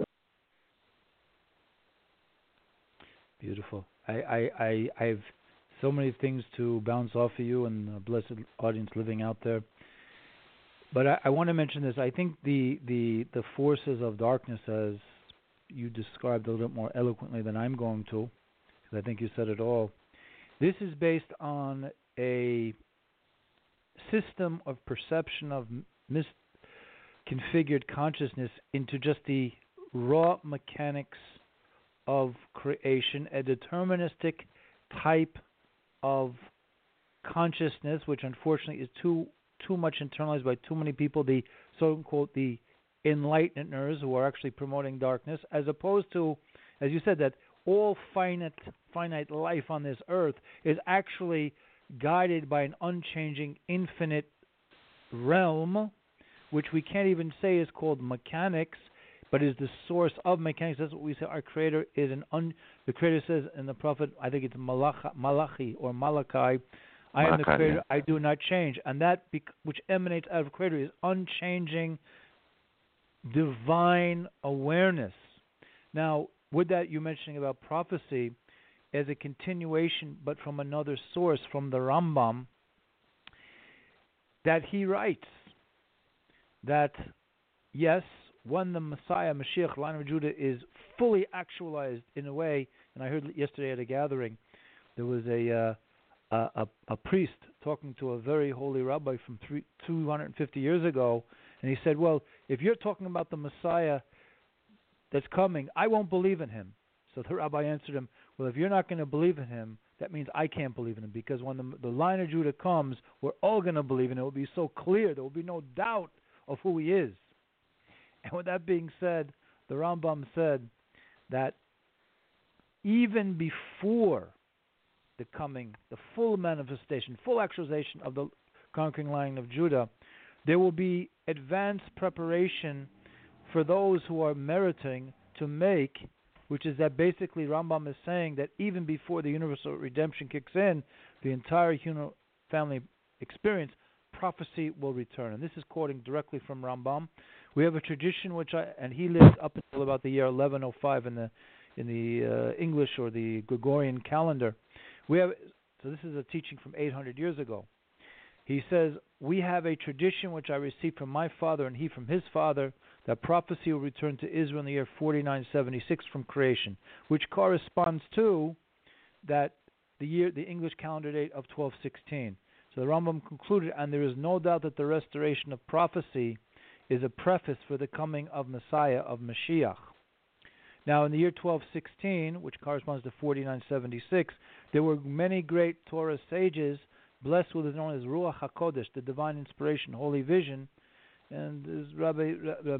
Beautiful. I've so many things to bounce off of you and the blessed audience living out there. But I want to mention this. I think the forces of darkness, as you described a little bit more eloquently than I'm going to, because I think you said it all. This is based on a system of perception of misconfigured consciousness into just the raw mechanics of creation, a deterministic type of consciousness, which unfortunately is too much internalized by too many people, the so-called the enlighteners who are actually promoting darkness, as opposed to, as you said, that all finite life on this earth is actually guided by an unchanging infinite realm, which we can't even say is called mechanics, but is the source of mechanics. That's what we say. Our Creator is the Creator says in the prophet, I think it's Malachi or Malachi, I am the Creator, yeah. I do not change. And that which emanates out of Creator is unchanging divine awareness. Now, with that you're mentioning about prophecy as a continuation, but from another source, from the Rambam, that he writes that, yes, when the Messiah, Mashiach, Lion of Judah, is fully actualized in a way, and I heard yesterday at a gathering, there was a priest talking to a very holy rabbi from 250 years ago, and he said, well, if you're talking about the Messiah that's coming, I won't believe in him. So the rabbi answered him, well, if you're not going to believe in him, that means I can't believe in him, because when the Lion of Judah comes, we're all going to believe in him. It will be so clear, there will be no doubt of who he is. And with that being said, the Rambam said that even before the coming, the full manifestation, full actualization of the conquering Lion of Judah, there will be advanced preparation for those who are meriting to make, which is that basically Rambam is saying that even before the universal redemption kicks in, the entire human family experience, prophecy will return. And this is quoting directly from Rambam. We have a tradition and he lived up until about the year 1105 in the English or the Gregorian calendar. So this is a teaching from 800 years ago. He says, we have a tradition which I received from my father and he from his father, that prophecy will return to Israel in the year 4976 from creation, which corresponds to the English calendar date of 1216. So the Rambam concluded, and there is no doubt that the restoration of prophecy is a preface for the coming of Messiah, of Mashiach. Now, in the year 1216, which corresponds to 4976, there were many great Torah sages blessed with what is known as Ruach HaKodesh, the divine inspiration, holy vision. And there's Rabbi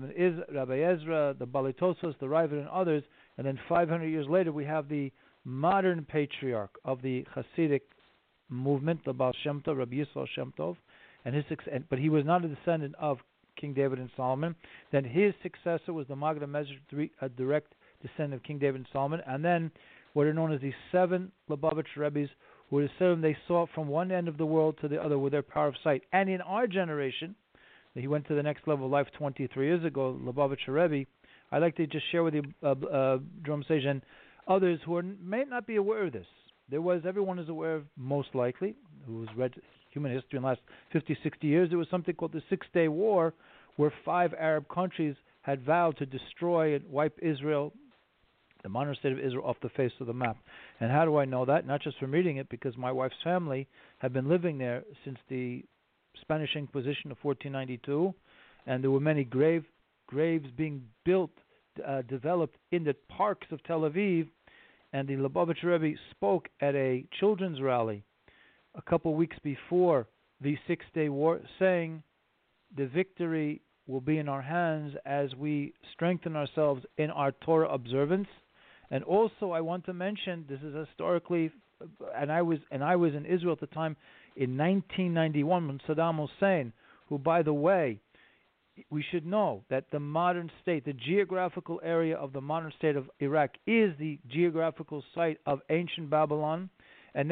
Ezra, the Balei Tosfos, the Raavad, and others. And then 500 years later, we have the modern patriarch of the Hasidic movement, the Baal Shem Tov, Rabbi Yisrael Shem Tov, but he was not a descendant of King David and Solomon. Then his successor was the Maggid HaMezrach, a direct descendant of King David and Solomon. And then what are known as the 7 Lubavitch Rebbe's, who are the 7 they saw from one end of the world to the other with their power of sight. And in our generation, he went to the next level of life 23 years ago, Lubavitch Rebbe. I'd like to just share with you, Drum Sage, and others who may not be aware of this. Everyone is aware of, most likely, who has read human history in the last 50, 60 years, there was something called the Six-Day War, where 5 Arab countries had vowed to destroy and wipe Israel, the modern state of Israel, off the face of the map. And how do I know that? Not just from reading it, because my wife's family have been living there since the Spanish Inquisition of 1492, and there were many graves being built, developed in the parks of Tel Aviv. And the Lubavitch Rebbe spoke at a children's rally a couple weeks before the Six-Day War, saying the victory will be in our hands as we strengthen ourselves in our Torah observance. And also, I want to mention, this is historically, and I was in Israel at the time in 1991 when Saddam Hussein, who, by the way, we should know that the modern state, the geographical area of the modern state of Iraq, is the geographical site of ancient Babylon, and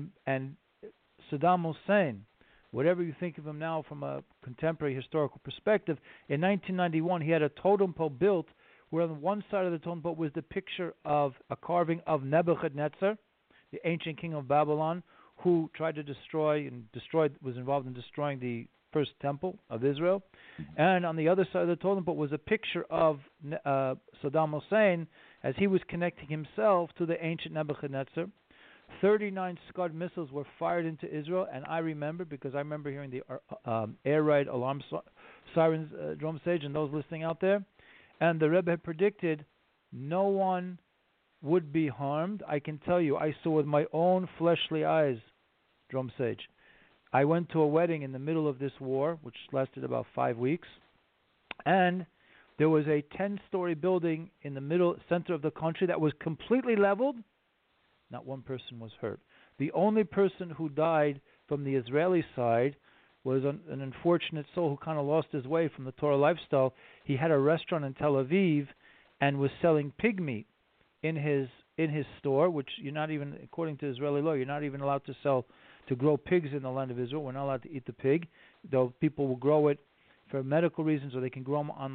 Saddam Hussein, whatever you think of him now from a contemporary historical perspective, in 1991 he had a totem pole built where on one side of the totem pole was the picture of a carving of Nebuchadnezzar, the ancient king of Babylon, who tried to was involved in destroying the first temple of Israel. And on the other side of the totem pole was a picture of Saddam Hussein as he was connecting himself to the ancient Nebuchadnezzar. 39 Scud missiles were fired into Israel, and I remember, because I remember hearing the air raid alarm sirens, Drum Sage, and those listening out there. And the Rebbe had predicted no one would be harmed. I can tell you, I saw with my own fleshly eyes, Drum Sage. I went to a wedding in the middle of this war, which lasted about 5 weeks, and there was a 10-story building in the center of the country that was completely leveled. Not one person was hurt. The only person who died from the Israeli side was an unfortunate soul who kind of lost his way from the Torah lifestyle. He had a restaurant in Tel Aviv and was selling pig meat in his store, which you're not even, according to Israeli law, you're not even allowed to grow pigs in the land of Israel. We're not allowed to eat the pig, though people will grow it for medical reasons, or they can grow them on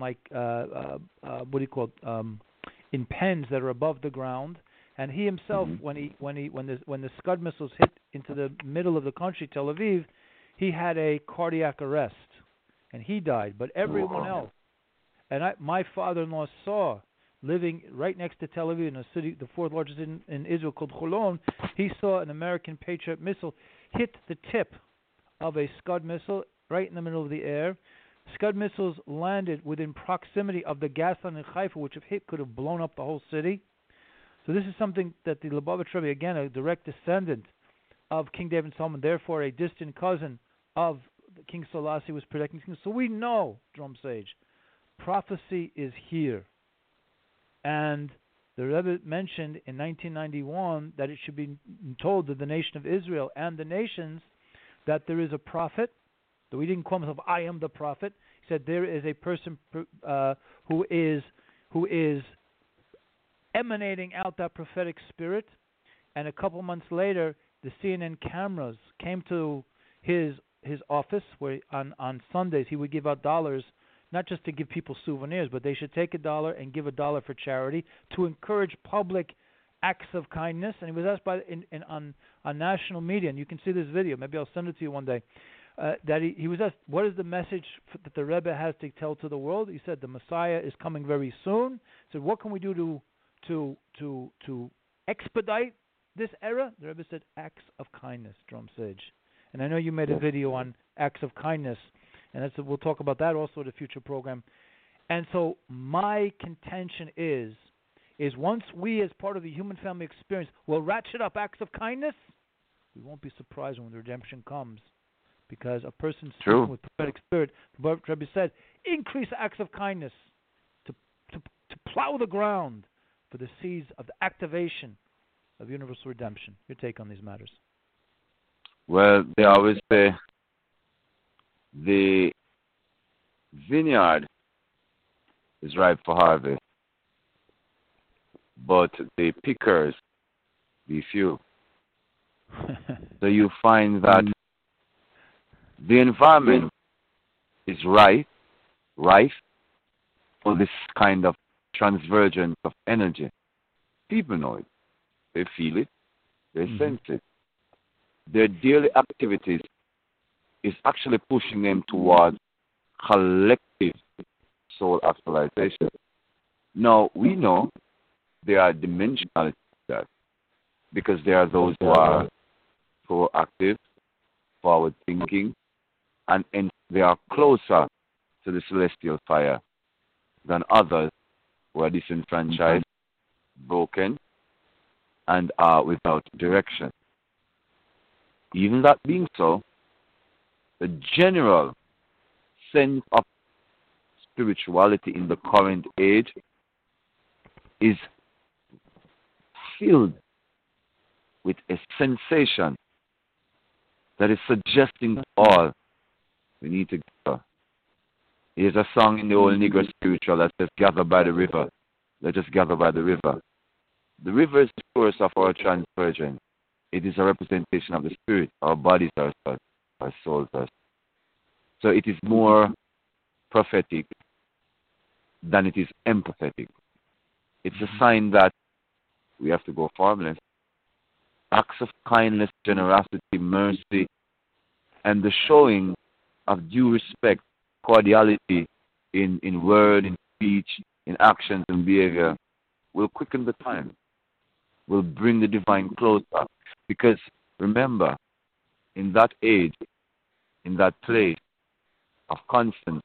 in pens that are above the ground. And he himself, when the Scud missiles hit into the middle of the country, Tel Aviv, he had a cardiac arrest, and he died. But everyone else, and my father-in-law saw, living right next to Tel Aviv in a city, the 4th largest in Israel, called Holon, he saw an American Patriot missile hit the tip of a Scud missile right in the middle of the air. Scud missiles landed within proximity of the gas line in Haifa, which if hit could have blown up the whole city. So this is something that the Lubavitch Rebbe, again, a direct descendant of King David and Solomon, therefore a distant cousin of King Selassie, was predicting. So we know, Drum Sage, prophecy is here. And the Rebbe mentioned in 1991 that it should be told to the nation of Israel and the nations that there is a prophet. So he didn't call himself, I am the prophet. He said there is a person who is emanating out that prophetic spirit. And a couple months later, the CNN cameras came to his his office where on Sundays he would give out dollars, not just to give people souvenirs, but they should take $1 and give $1 for charity to encourage public acts of kindness. And he was asked on national media, and you can see this video. Maybe I'll send it to you one day. That he was asked, what is the message that the Rebbe has to tell to the world? He said the Messiah is coming very soon. He said, what can we do to expedite this era? The Rebbe said, acts of kindness, Drum Sage. And I know you made a video on acts of kindness, and we'll talk about that also in a future program. And so my contention is once we, as part of the human family experience, will ratchet up acts of kindness, we won't be surprised when the redemption comes. Because a person speaking with prophetic spirit, the Rebbe said, increase acts of kindness to plow the ground for the seeds of the activation of universal redemption. Your take on these matters? Well, they always say the vineyard is ripe for harvest, but the pickers be few. So you find that the environment is rife for this kind of transvergence of energy. People know it. They feel it. They sense it. Their daily activities is actually pushing them towards collective soul actualization. Now, we know there are dimensionalities to that because there are those who are proactive, forward thinking, and they are closer to the celestial fire than others who are disenfranchised, broken, and are without direction. Even that being so, the general sense of spirituality in the current age is filled with a sensation that is suggesting to all we need to gather. There's a song in the old Negro spiritual that says, gather by the river. Let us gather by the river. The river is the source of our transvergence. It is a representation of the spirit. Our bodies are such, our souls are such. So it is more prophetic than it is empathetic. It's a sign that we have to go formless. Acts of kindness, generosity, mercy, and the showing of due respect, cordiality in word, in speech, in actions and behavior will quicken the time, will bring the divine closer. Because remember, in that age, in that place of constant,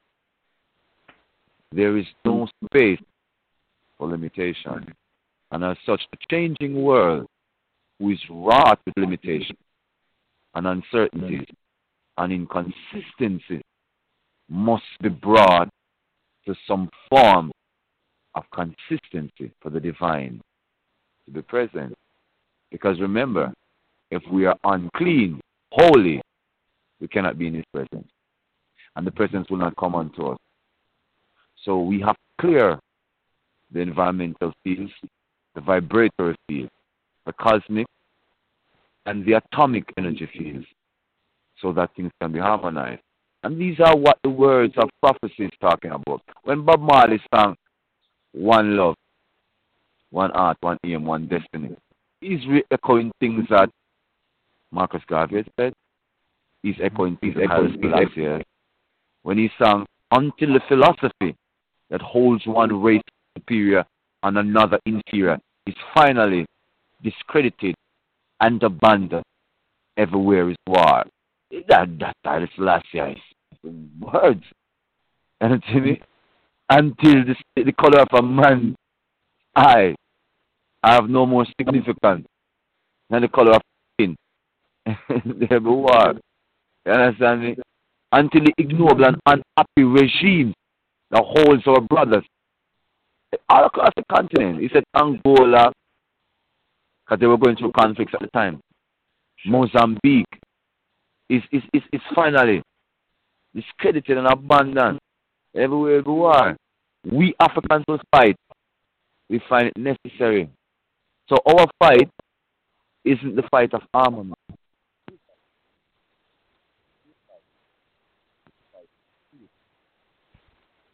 there is no space for limitation. And as such, the changing world, who is wrought with limitation and uncertainties and inconsistencies, must be brought to some form of consistency for the divine to be present. Because remember, if we are unclean, holy, we cannot be in His presence. And the presence will not come unto us. So we have to clear the environmental fields, the vibratory field, the cosmic, and the atomic energy fields, so that things can be harmonized. And these are what the words of prophecy is talking about. When Bob Marley sang one love, one heart, one aim, one destiny, he's echoing things that Marcus Garvey said. He's echoing things that when he sang, until the philosophy that holds one race superior and another inferior is finally discredited and abandoned, everywhere is war. That is last year's words. And until the color of a man's eye have no more significance than the color of skin. There be war. You understand me? Until the ignoble and unhappy regime that holds our brothers all across the continent. He said Angola, because they were going through conflicts at the time. Mozambique is finally discredited and abandoned. Everywhere we are. We Africans will fight. We find it necessary. So our fight isn't the fight of armament.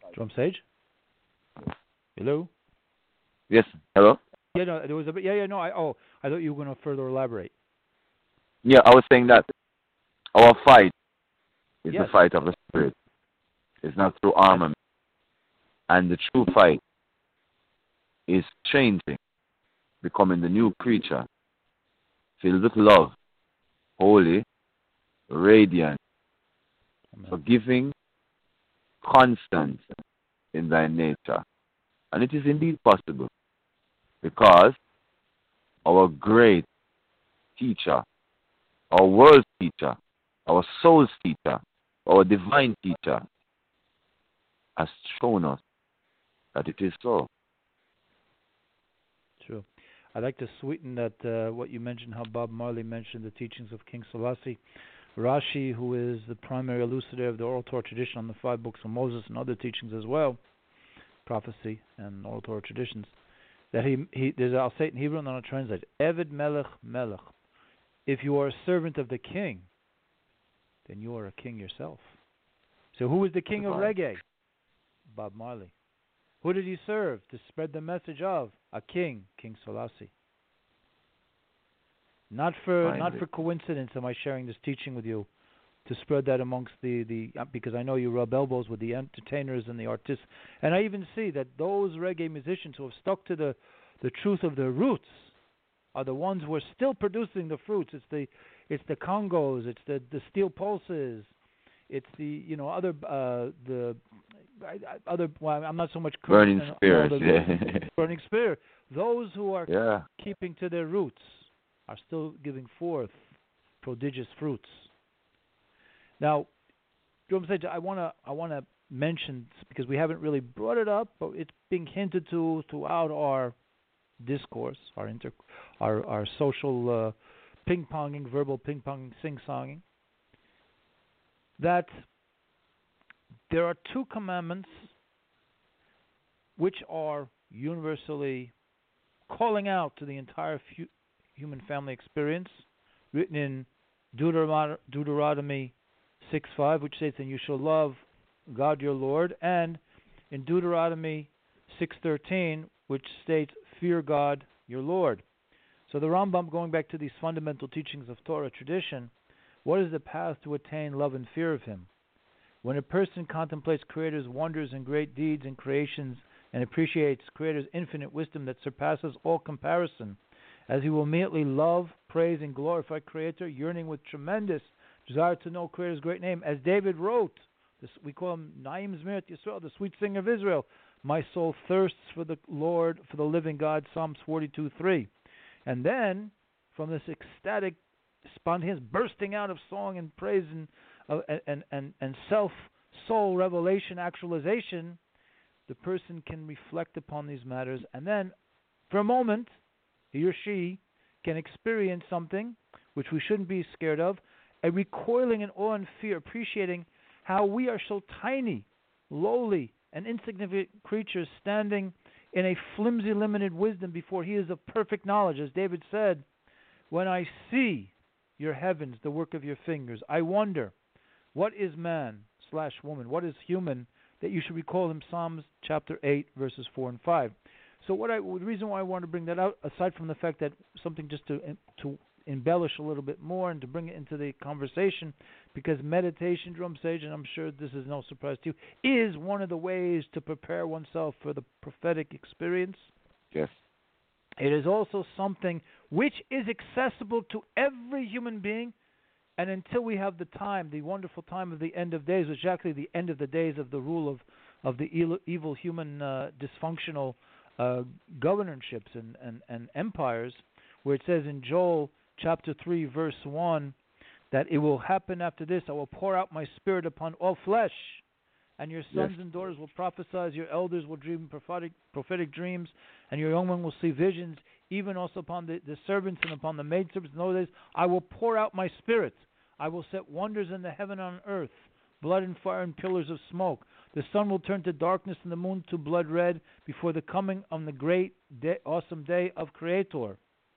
Drum Sage? Hello? Yes, hello? Yeah, no, there was a bit. No, I thought you were going to further elaborate. Yeah, I was saying that our fight is Yes. the fight of the Spirit. It's not through armament. And the true fight is changing, becoming the new creature, filled with love, holy, radiant, Amen. forgiving, constant in thy nature. And it is indeed possible because our great teacher, our world teacher, our soul's teacher, our divine teacher has shown us that it is so. True. I'd like to sweeten that what you mentioned, how Bob Marley mentioned the teachings of King Selassie. Rashi, who is the primary elucidator of the oral Torah tradition on the 5 books of Moses and other teachings as well, prophecy and oral Torah traditions, that I'll say it in Hebrew and then I'll translate it. Eved Melech Melech. If you are a servant of the king, then you are a king yourself. So who was the king of reggae? Bob Marley. Who did he serve to spread the message of a king, King Selassie? Not for coincidence am I sharing this teaching with you, to spread that amongst the because I know you rub elbows with the entertainers and the artists, and I even see that those reggae musicians who have stuck to the truth of their roots are the ones who are still producing the fruits. It's the Congos, it's the Steel Pulses, it's the other. Well, I'm not so much Burning Spears. Burning Spear. Those who are keeping to their roots are still giving forth prodigious fruits. Now, Drum Sage, I wanna mention, because we haven't really brought it up, but it's being hinted to throughout our discourse, our social ping-ponging, verbal ping-ponging, sing-songing, that there are 2 commandments which are universally calling out to the entire human family experience, written in Deuteronomy 6:5, which states, "And you shall love God your Lord," and in Deuteronomy 6:13, which states, "Fear God your Lord." So the Rambam, going back to these fundamental teachings of Torah tradition, what is the path to attain love and fear of Him? When a person contemplates Creator's wonders and great deeds and creations and appreciates Creator's infinite wisdom that surpasses all comparison, as he will immediately love, praise, and glorify Creator, yearning with tremendous desire to know Creator's great name. As David wrote, we call him Naim Zmirat Yisrael, the sweet singer of Israel. My soul thirsts for the Lord, for the living God, Psalms 42:3. And then, from this ecstatic, spontaneous bursting out of song and praise and self-soul revelation, actualization, the person can reflect upon these matters, and then, for a moment, he or she can experience something which we shouldn't be scared of, a recoiling in awe and fear, appreciating how we are so tiny, lowly, and insignificant creatures standing in a flimsy, limited wisdom before He is of perfect knowledge. As David said, "When I see your heavens, the work of your fingers, I wonder, what is man/woman, what is human, that you should recall him?" Psalms chapter 8, verses 4 and 5. So the reason why I want to bring that out, aside from the fact that something just to embellish a little bit more and to bring it into the conversation, because meditation, Drum Sage, and I'm sure this is no surprise to you, is one of the ways to prepare oneself for the prophetic experience. Yes. It is also something which is accessible to every human being, and until we have the time, the wonderful time of the end of days, which is actually the end of the days of the rule of the evil human dysfunctional governorships and empires, where it says in Joel chapter 3, verse 1, that it will happen after this, I will pour out my spirit upon all flesh, and your sons and daughters will prophesy, your elders will dream prophetic dreams, and your young men will see visions, even also upon the servants and upon the maidservants. In those days, I will pour out my spirit. I will set wonders in the heaven and on earth, blood and fire and pillars of smoke. The sun will turn to darkness and the moon to blood red before the coming of the great awesome day of Creator.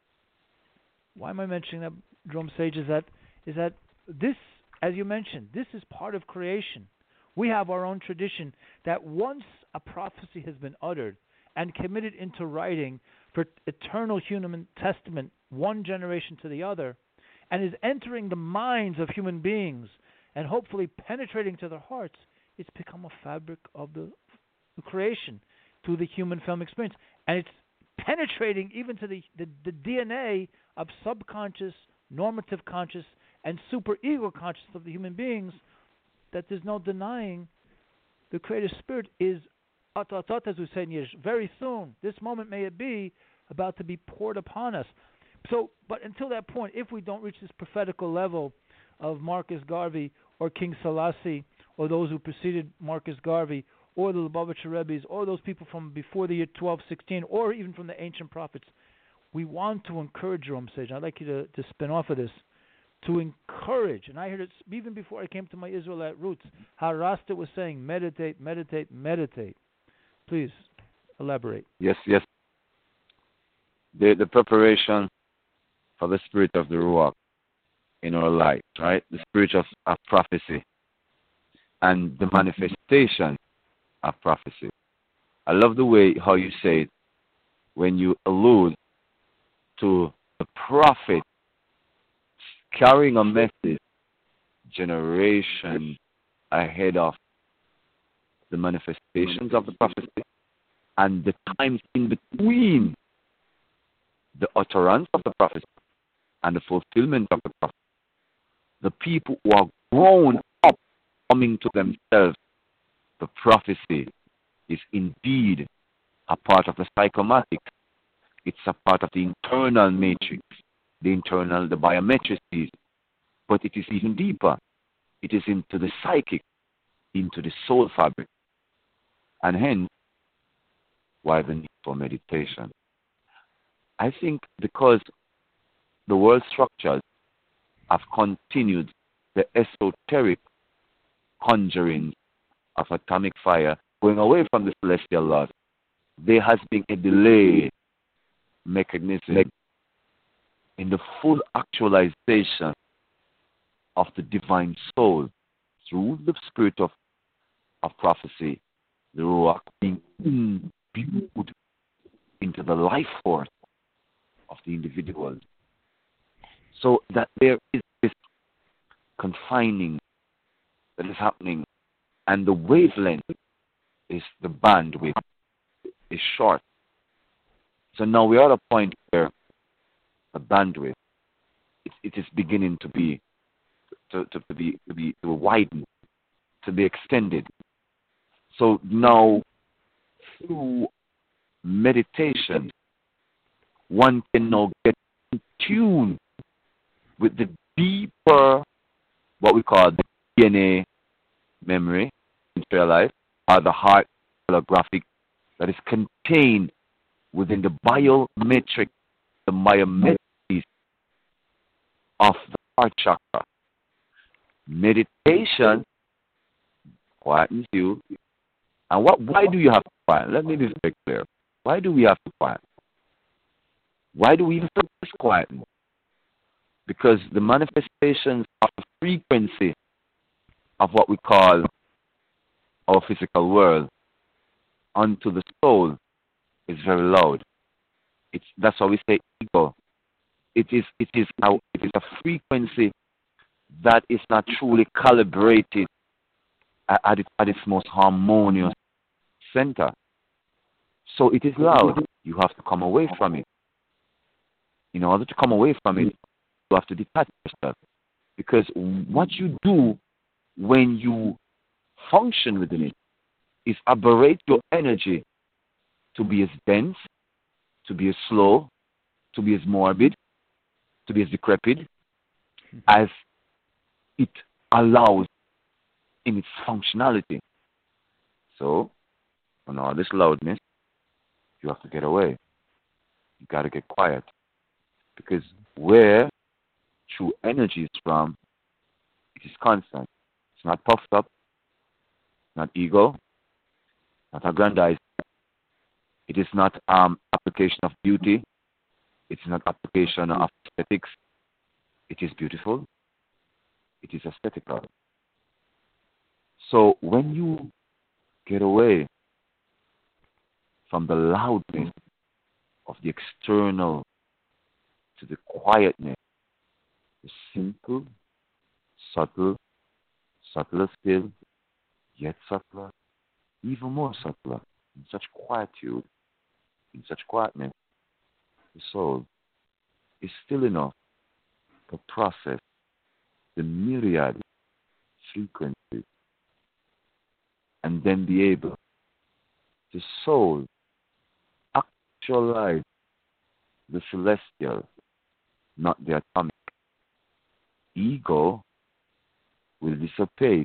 Why am I mentioning that, Drum Sage? Is that this, as you mentioned, this is part of creation. We have our own tradition that once a prophecy has been uttered and committed into writing for eternal human testament, one generation to the other, and is entering the minds of human beings and hopefully penetrating to their hearts, it's become a fabric of the creation through the human film experience. And it's penetrating even to the DNA of subconscious, normative conscious, and super ego conscious of the human beings, that there's no denying the creative spirit is, as we say in Yiddish, very soon, this moment may it be, about to be poured upon us. So, but until that point, if we don't reach this prophetical level of Marcus Garvey or King Selassie or those who preceded Marcus Garvey or the Lubavitcher Rebbe's or those people from before the year 1216 or even from the ancient prophets, we want to encourage Jerome Sage. I'd like you to spin off of this, to encourage, and I heard it even before I came to my Israelite roots, how Rasta was saying, meditate, meditate, meditate. Please elaborate. Yes. The preparation for the spirit of the Ruach in our life, right? The spirit of prophecy and the manifestation of prophecy. I love the way how you say it when you allude to the prophet carrying a message generation ahead of the manifestations of the prophecy and the times in between the utterance of the prophecy and the fulfillment of the prophecy. The people who are grown up coming to themselves, the prophecy is indeed a part of the psychomatic. It's a part of the internal matrix, the biometrics, but it is even deeper. It is into the psychic, into the soul fabric. And hence, why the need for meditation? I think because the world structures have continued the esoteric conjuring of atomic fire, going away from the celestial laws, there has been a delay mechanism in the full actualization of the divine soul through the spirit of prophecy, the Ruach being imbued into the life force of the individual. So that there is this confining that is happening, and the wavelength is the bandwidth is short. So now we are at a point where the bandwidth it is beginning to be widened, to be extended. So now through meditation, one can now get in tune with the deeper, what we call the DNA memory in your life, or the heart holographic that is contained within the biometric, the biometrics of the heart chakra. Meditation quietens you. And why do you have to quiet? Let me be very clear. Why do we have to quiet? Why do we even practice quieten? Because the manifestations of the frequency of what we call our physical world onto the soul is very loud. That's why we say ego. It is a frequency that is not truly calibrated at its most harmonious center. So it is loud. You have to come away from it. In order to come away from it, you have to detach yourself. Because what you do when you function within it is aberrate your energy to be as dense, to be as slow, to be as morbid, to be as decrepit as it allows in its functionality. So, on all this loudness, you have to get away. You got to get quiet. Because where true energy is from, it is constant. It's not puffed up, not ego, not aggrandized. It is not application of beauty. It's not application of aesthetics. It is beautiful. It is aesthetical. So when you get away from the loudness of the external to the quietness, the simple, subtle, subtler still, yet subtler, even more subtler, in such quietude, in such quietness, the soul is still enough to process the myriad frequencies and then be able to soul actualize the celestial, not the atomic. Ego will dissipate.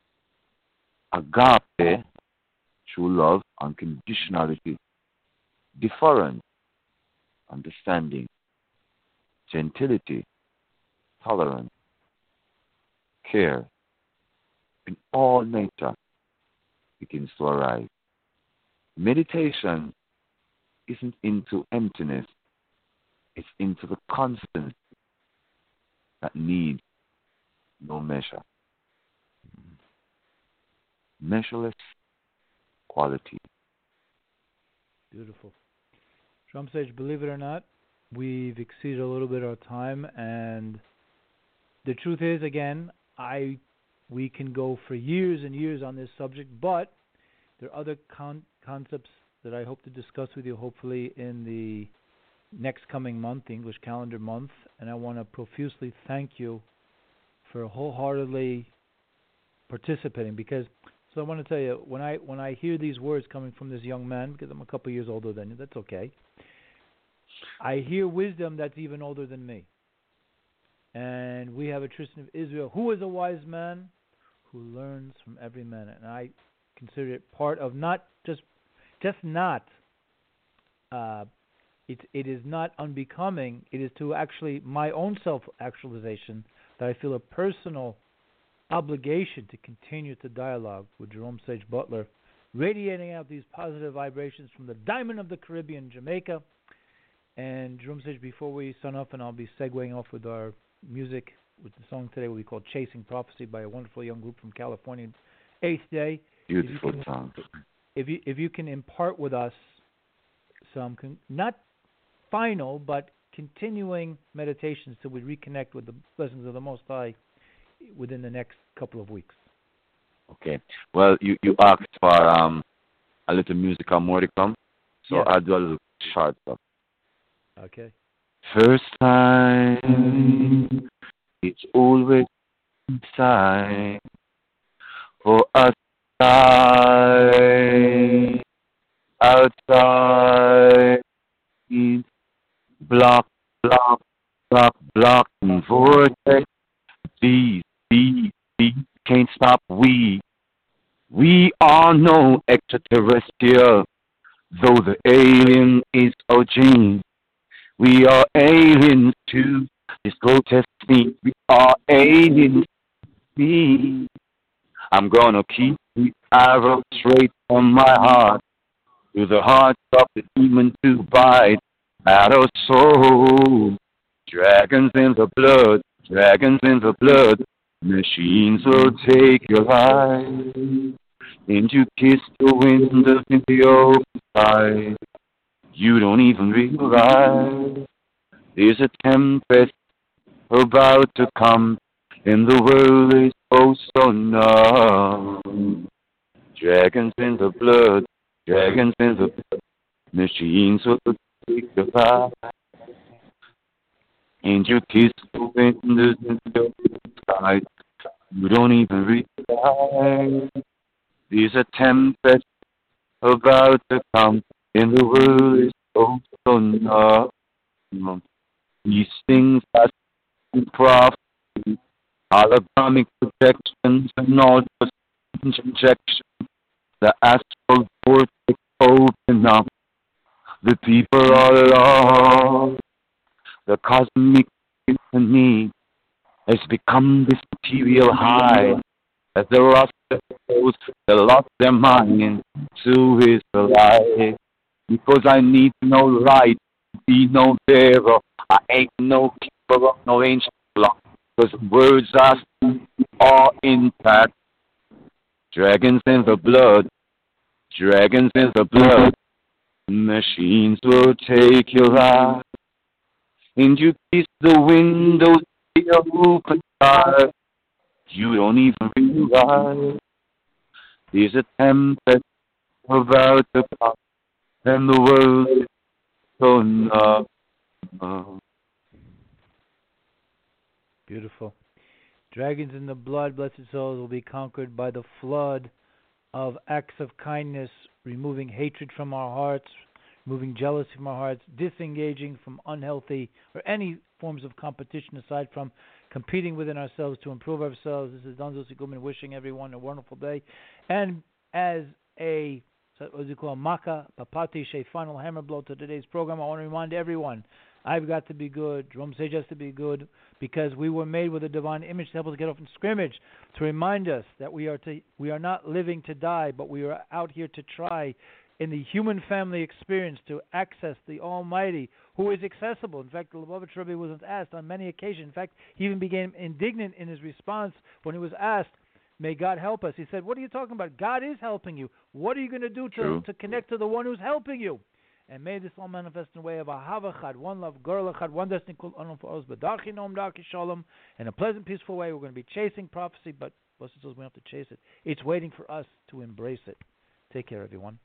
Agape, true love, unconditionality, deference, understanding, gentility, tolerance, care, in all nature begins to arise. Meditation isn't into emptiness, it's into the constance that needs no measure. Measureless quality. Beautiful. Drum Sage, believe it or not, we've exceeded a little bit our time, and the truth is, again, we can go for years and years on this subject, but there are other concepts that I hope to discuss with you, hopefully in the next coming month, the English calendar month, and I want to profusely thank you for wholeheartedly participating, because so I want to tell you, when I hear these words coming from this young man, because I'm a couple years older than you, that's okay, I hear wisdom that's even older than me. And we have a Tristan of Israel, who is a wise man, who learns from every man. And I consider it part of not just not, it is not unbecoming, it is to actually my own self-actualization that I feel a personal obligation to continue to dialogue with Jerome Sage Butler, radiating out these positive vibrations from the Diamond of the Caribbean, Jamaica. And Jerome Sage, before we sign off, and I'll be segueing off with our music, with the song today will be called Chasing Prophecy by a wonderful young group from California, Eighth Day. Beautiful song. If you can impart with us some, not final, but continuing meditations till we reconnect with the blessings of the Most High within the next couple of weeks. Okay. Well, you asked for a little musical more to come, so Yeah. I'll do a little short stuff. Okay. First time, it's always time for us outside, block, and vortex. These can't stop. We are no extraterrestrial, though the alien is our gene. We are aliens to this grotesque thing. We are aliens. I'm gonna keep the arrow straight from my heart to the heart of the demon to bite at our soul. Dragons in the blood, machines will take your life, and you kiss the wind of the open sky. You don't even realize there's a tempest about to come, and the world is so numb. Dragons in the blood, machines will take the life, and you kiss the wind of the sky. You don't even realize there's a tempest about to come, and the world is so numb. These things are prophecy, hologramic projections, and all just injections. The astral vortex open up. The people are lost. The cosmic symphony has become this material high. As the rust goes, they lost their mind to his life. Because I need no light, be no bearer. I ain't no keeper of no ancient law. Because words are intact. Dragons in the blood, dragons in the blood. Machines will take your life, and you kiss the windows, they are open wide. You don't even realize there's a tempest about to come, and the world is going up. Beautiful. Dragons in the blood, blessed souls, will be conquered by the flood of acts of kindness, removing hatred from our hearts, removing jealousy from our hearts, disengaging from unhealthy or any forms of competition aside from competing within ourselves to improve ourselves. This is Donzo Siguman wishing everyone a wonderful day. And as a, what do you call, Maka, Papati, a final hammer blow to today's program, I want to remind everyone, I've got to be good, Jerome Sage has to be good, because we were made with a divine image to help us get off in scrimmage, to remind us that we are not living to die, but we are out here to try in the human family experience to access the Almighty, who is accessible. In fact, the Lubavitch Rebbe wasn't asked on many occasions. In fact, he even became indignant in his response when he was asked, may God help us. He said, what are you talking about? God is helping you. What are you going to do to connect to the one who's helping you? And may this all manifest in the way of Ahava Chad, one love, Gerla Chad, one destiny, Kul Anum for us, B'darchi Noam Darchi Shalom, in a pleasant, peaceful way. We're going to be chasing prophecy, but blessed souls, we don't have to chase it. It's waiting for us to embrace it. Take care, everyone.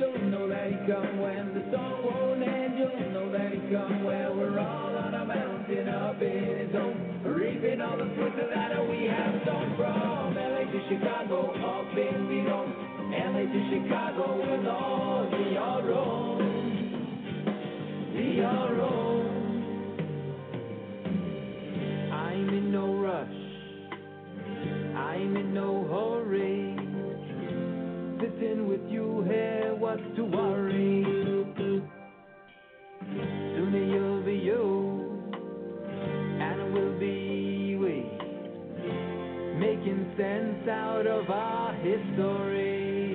When the sun won't end, you'll know that he come. Well, we're all on a mountain. rising up in his own, reaping all the fruits that we have sown from LA to Chicago, up and beyond. LA to Chicago with all the our own, the our own. I'm in no rush, I'm in no hurry. Sitting with you here, what's to worry? Soon you'll be you, and we'll be we, making sense out of our history.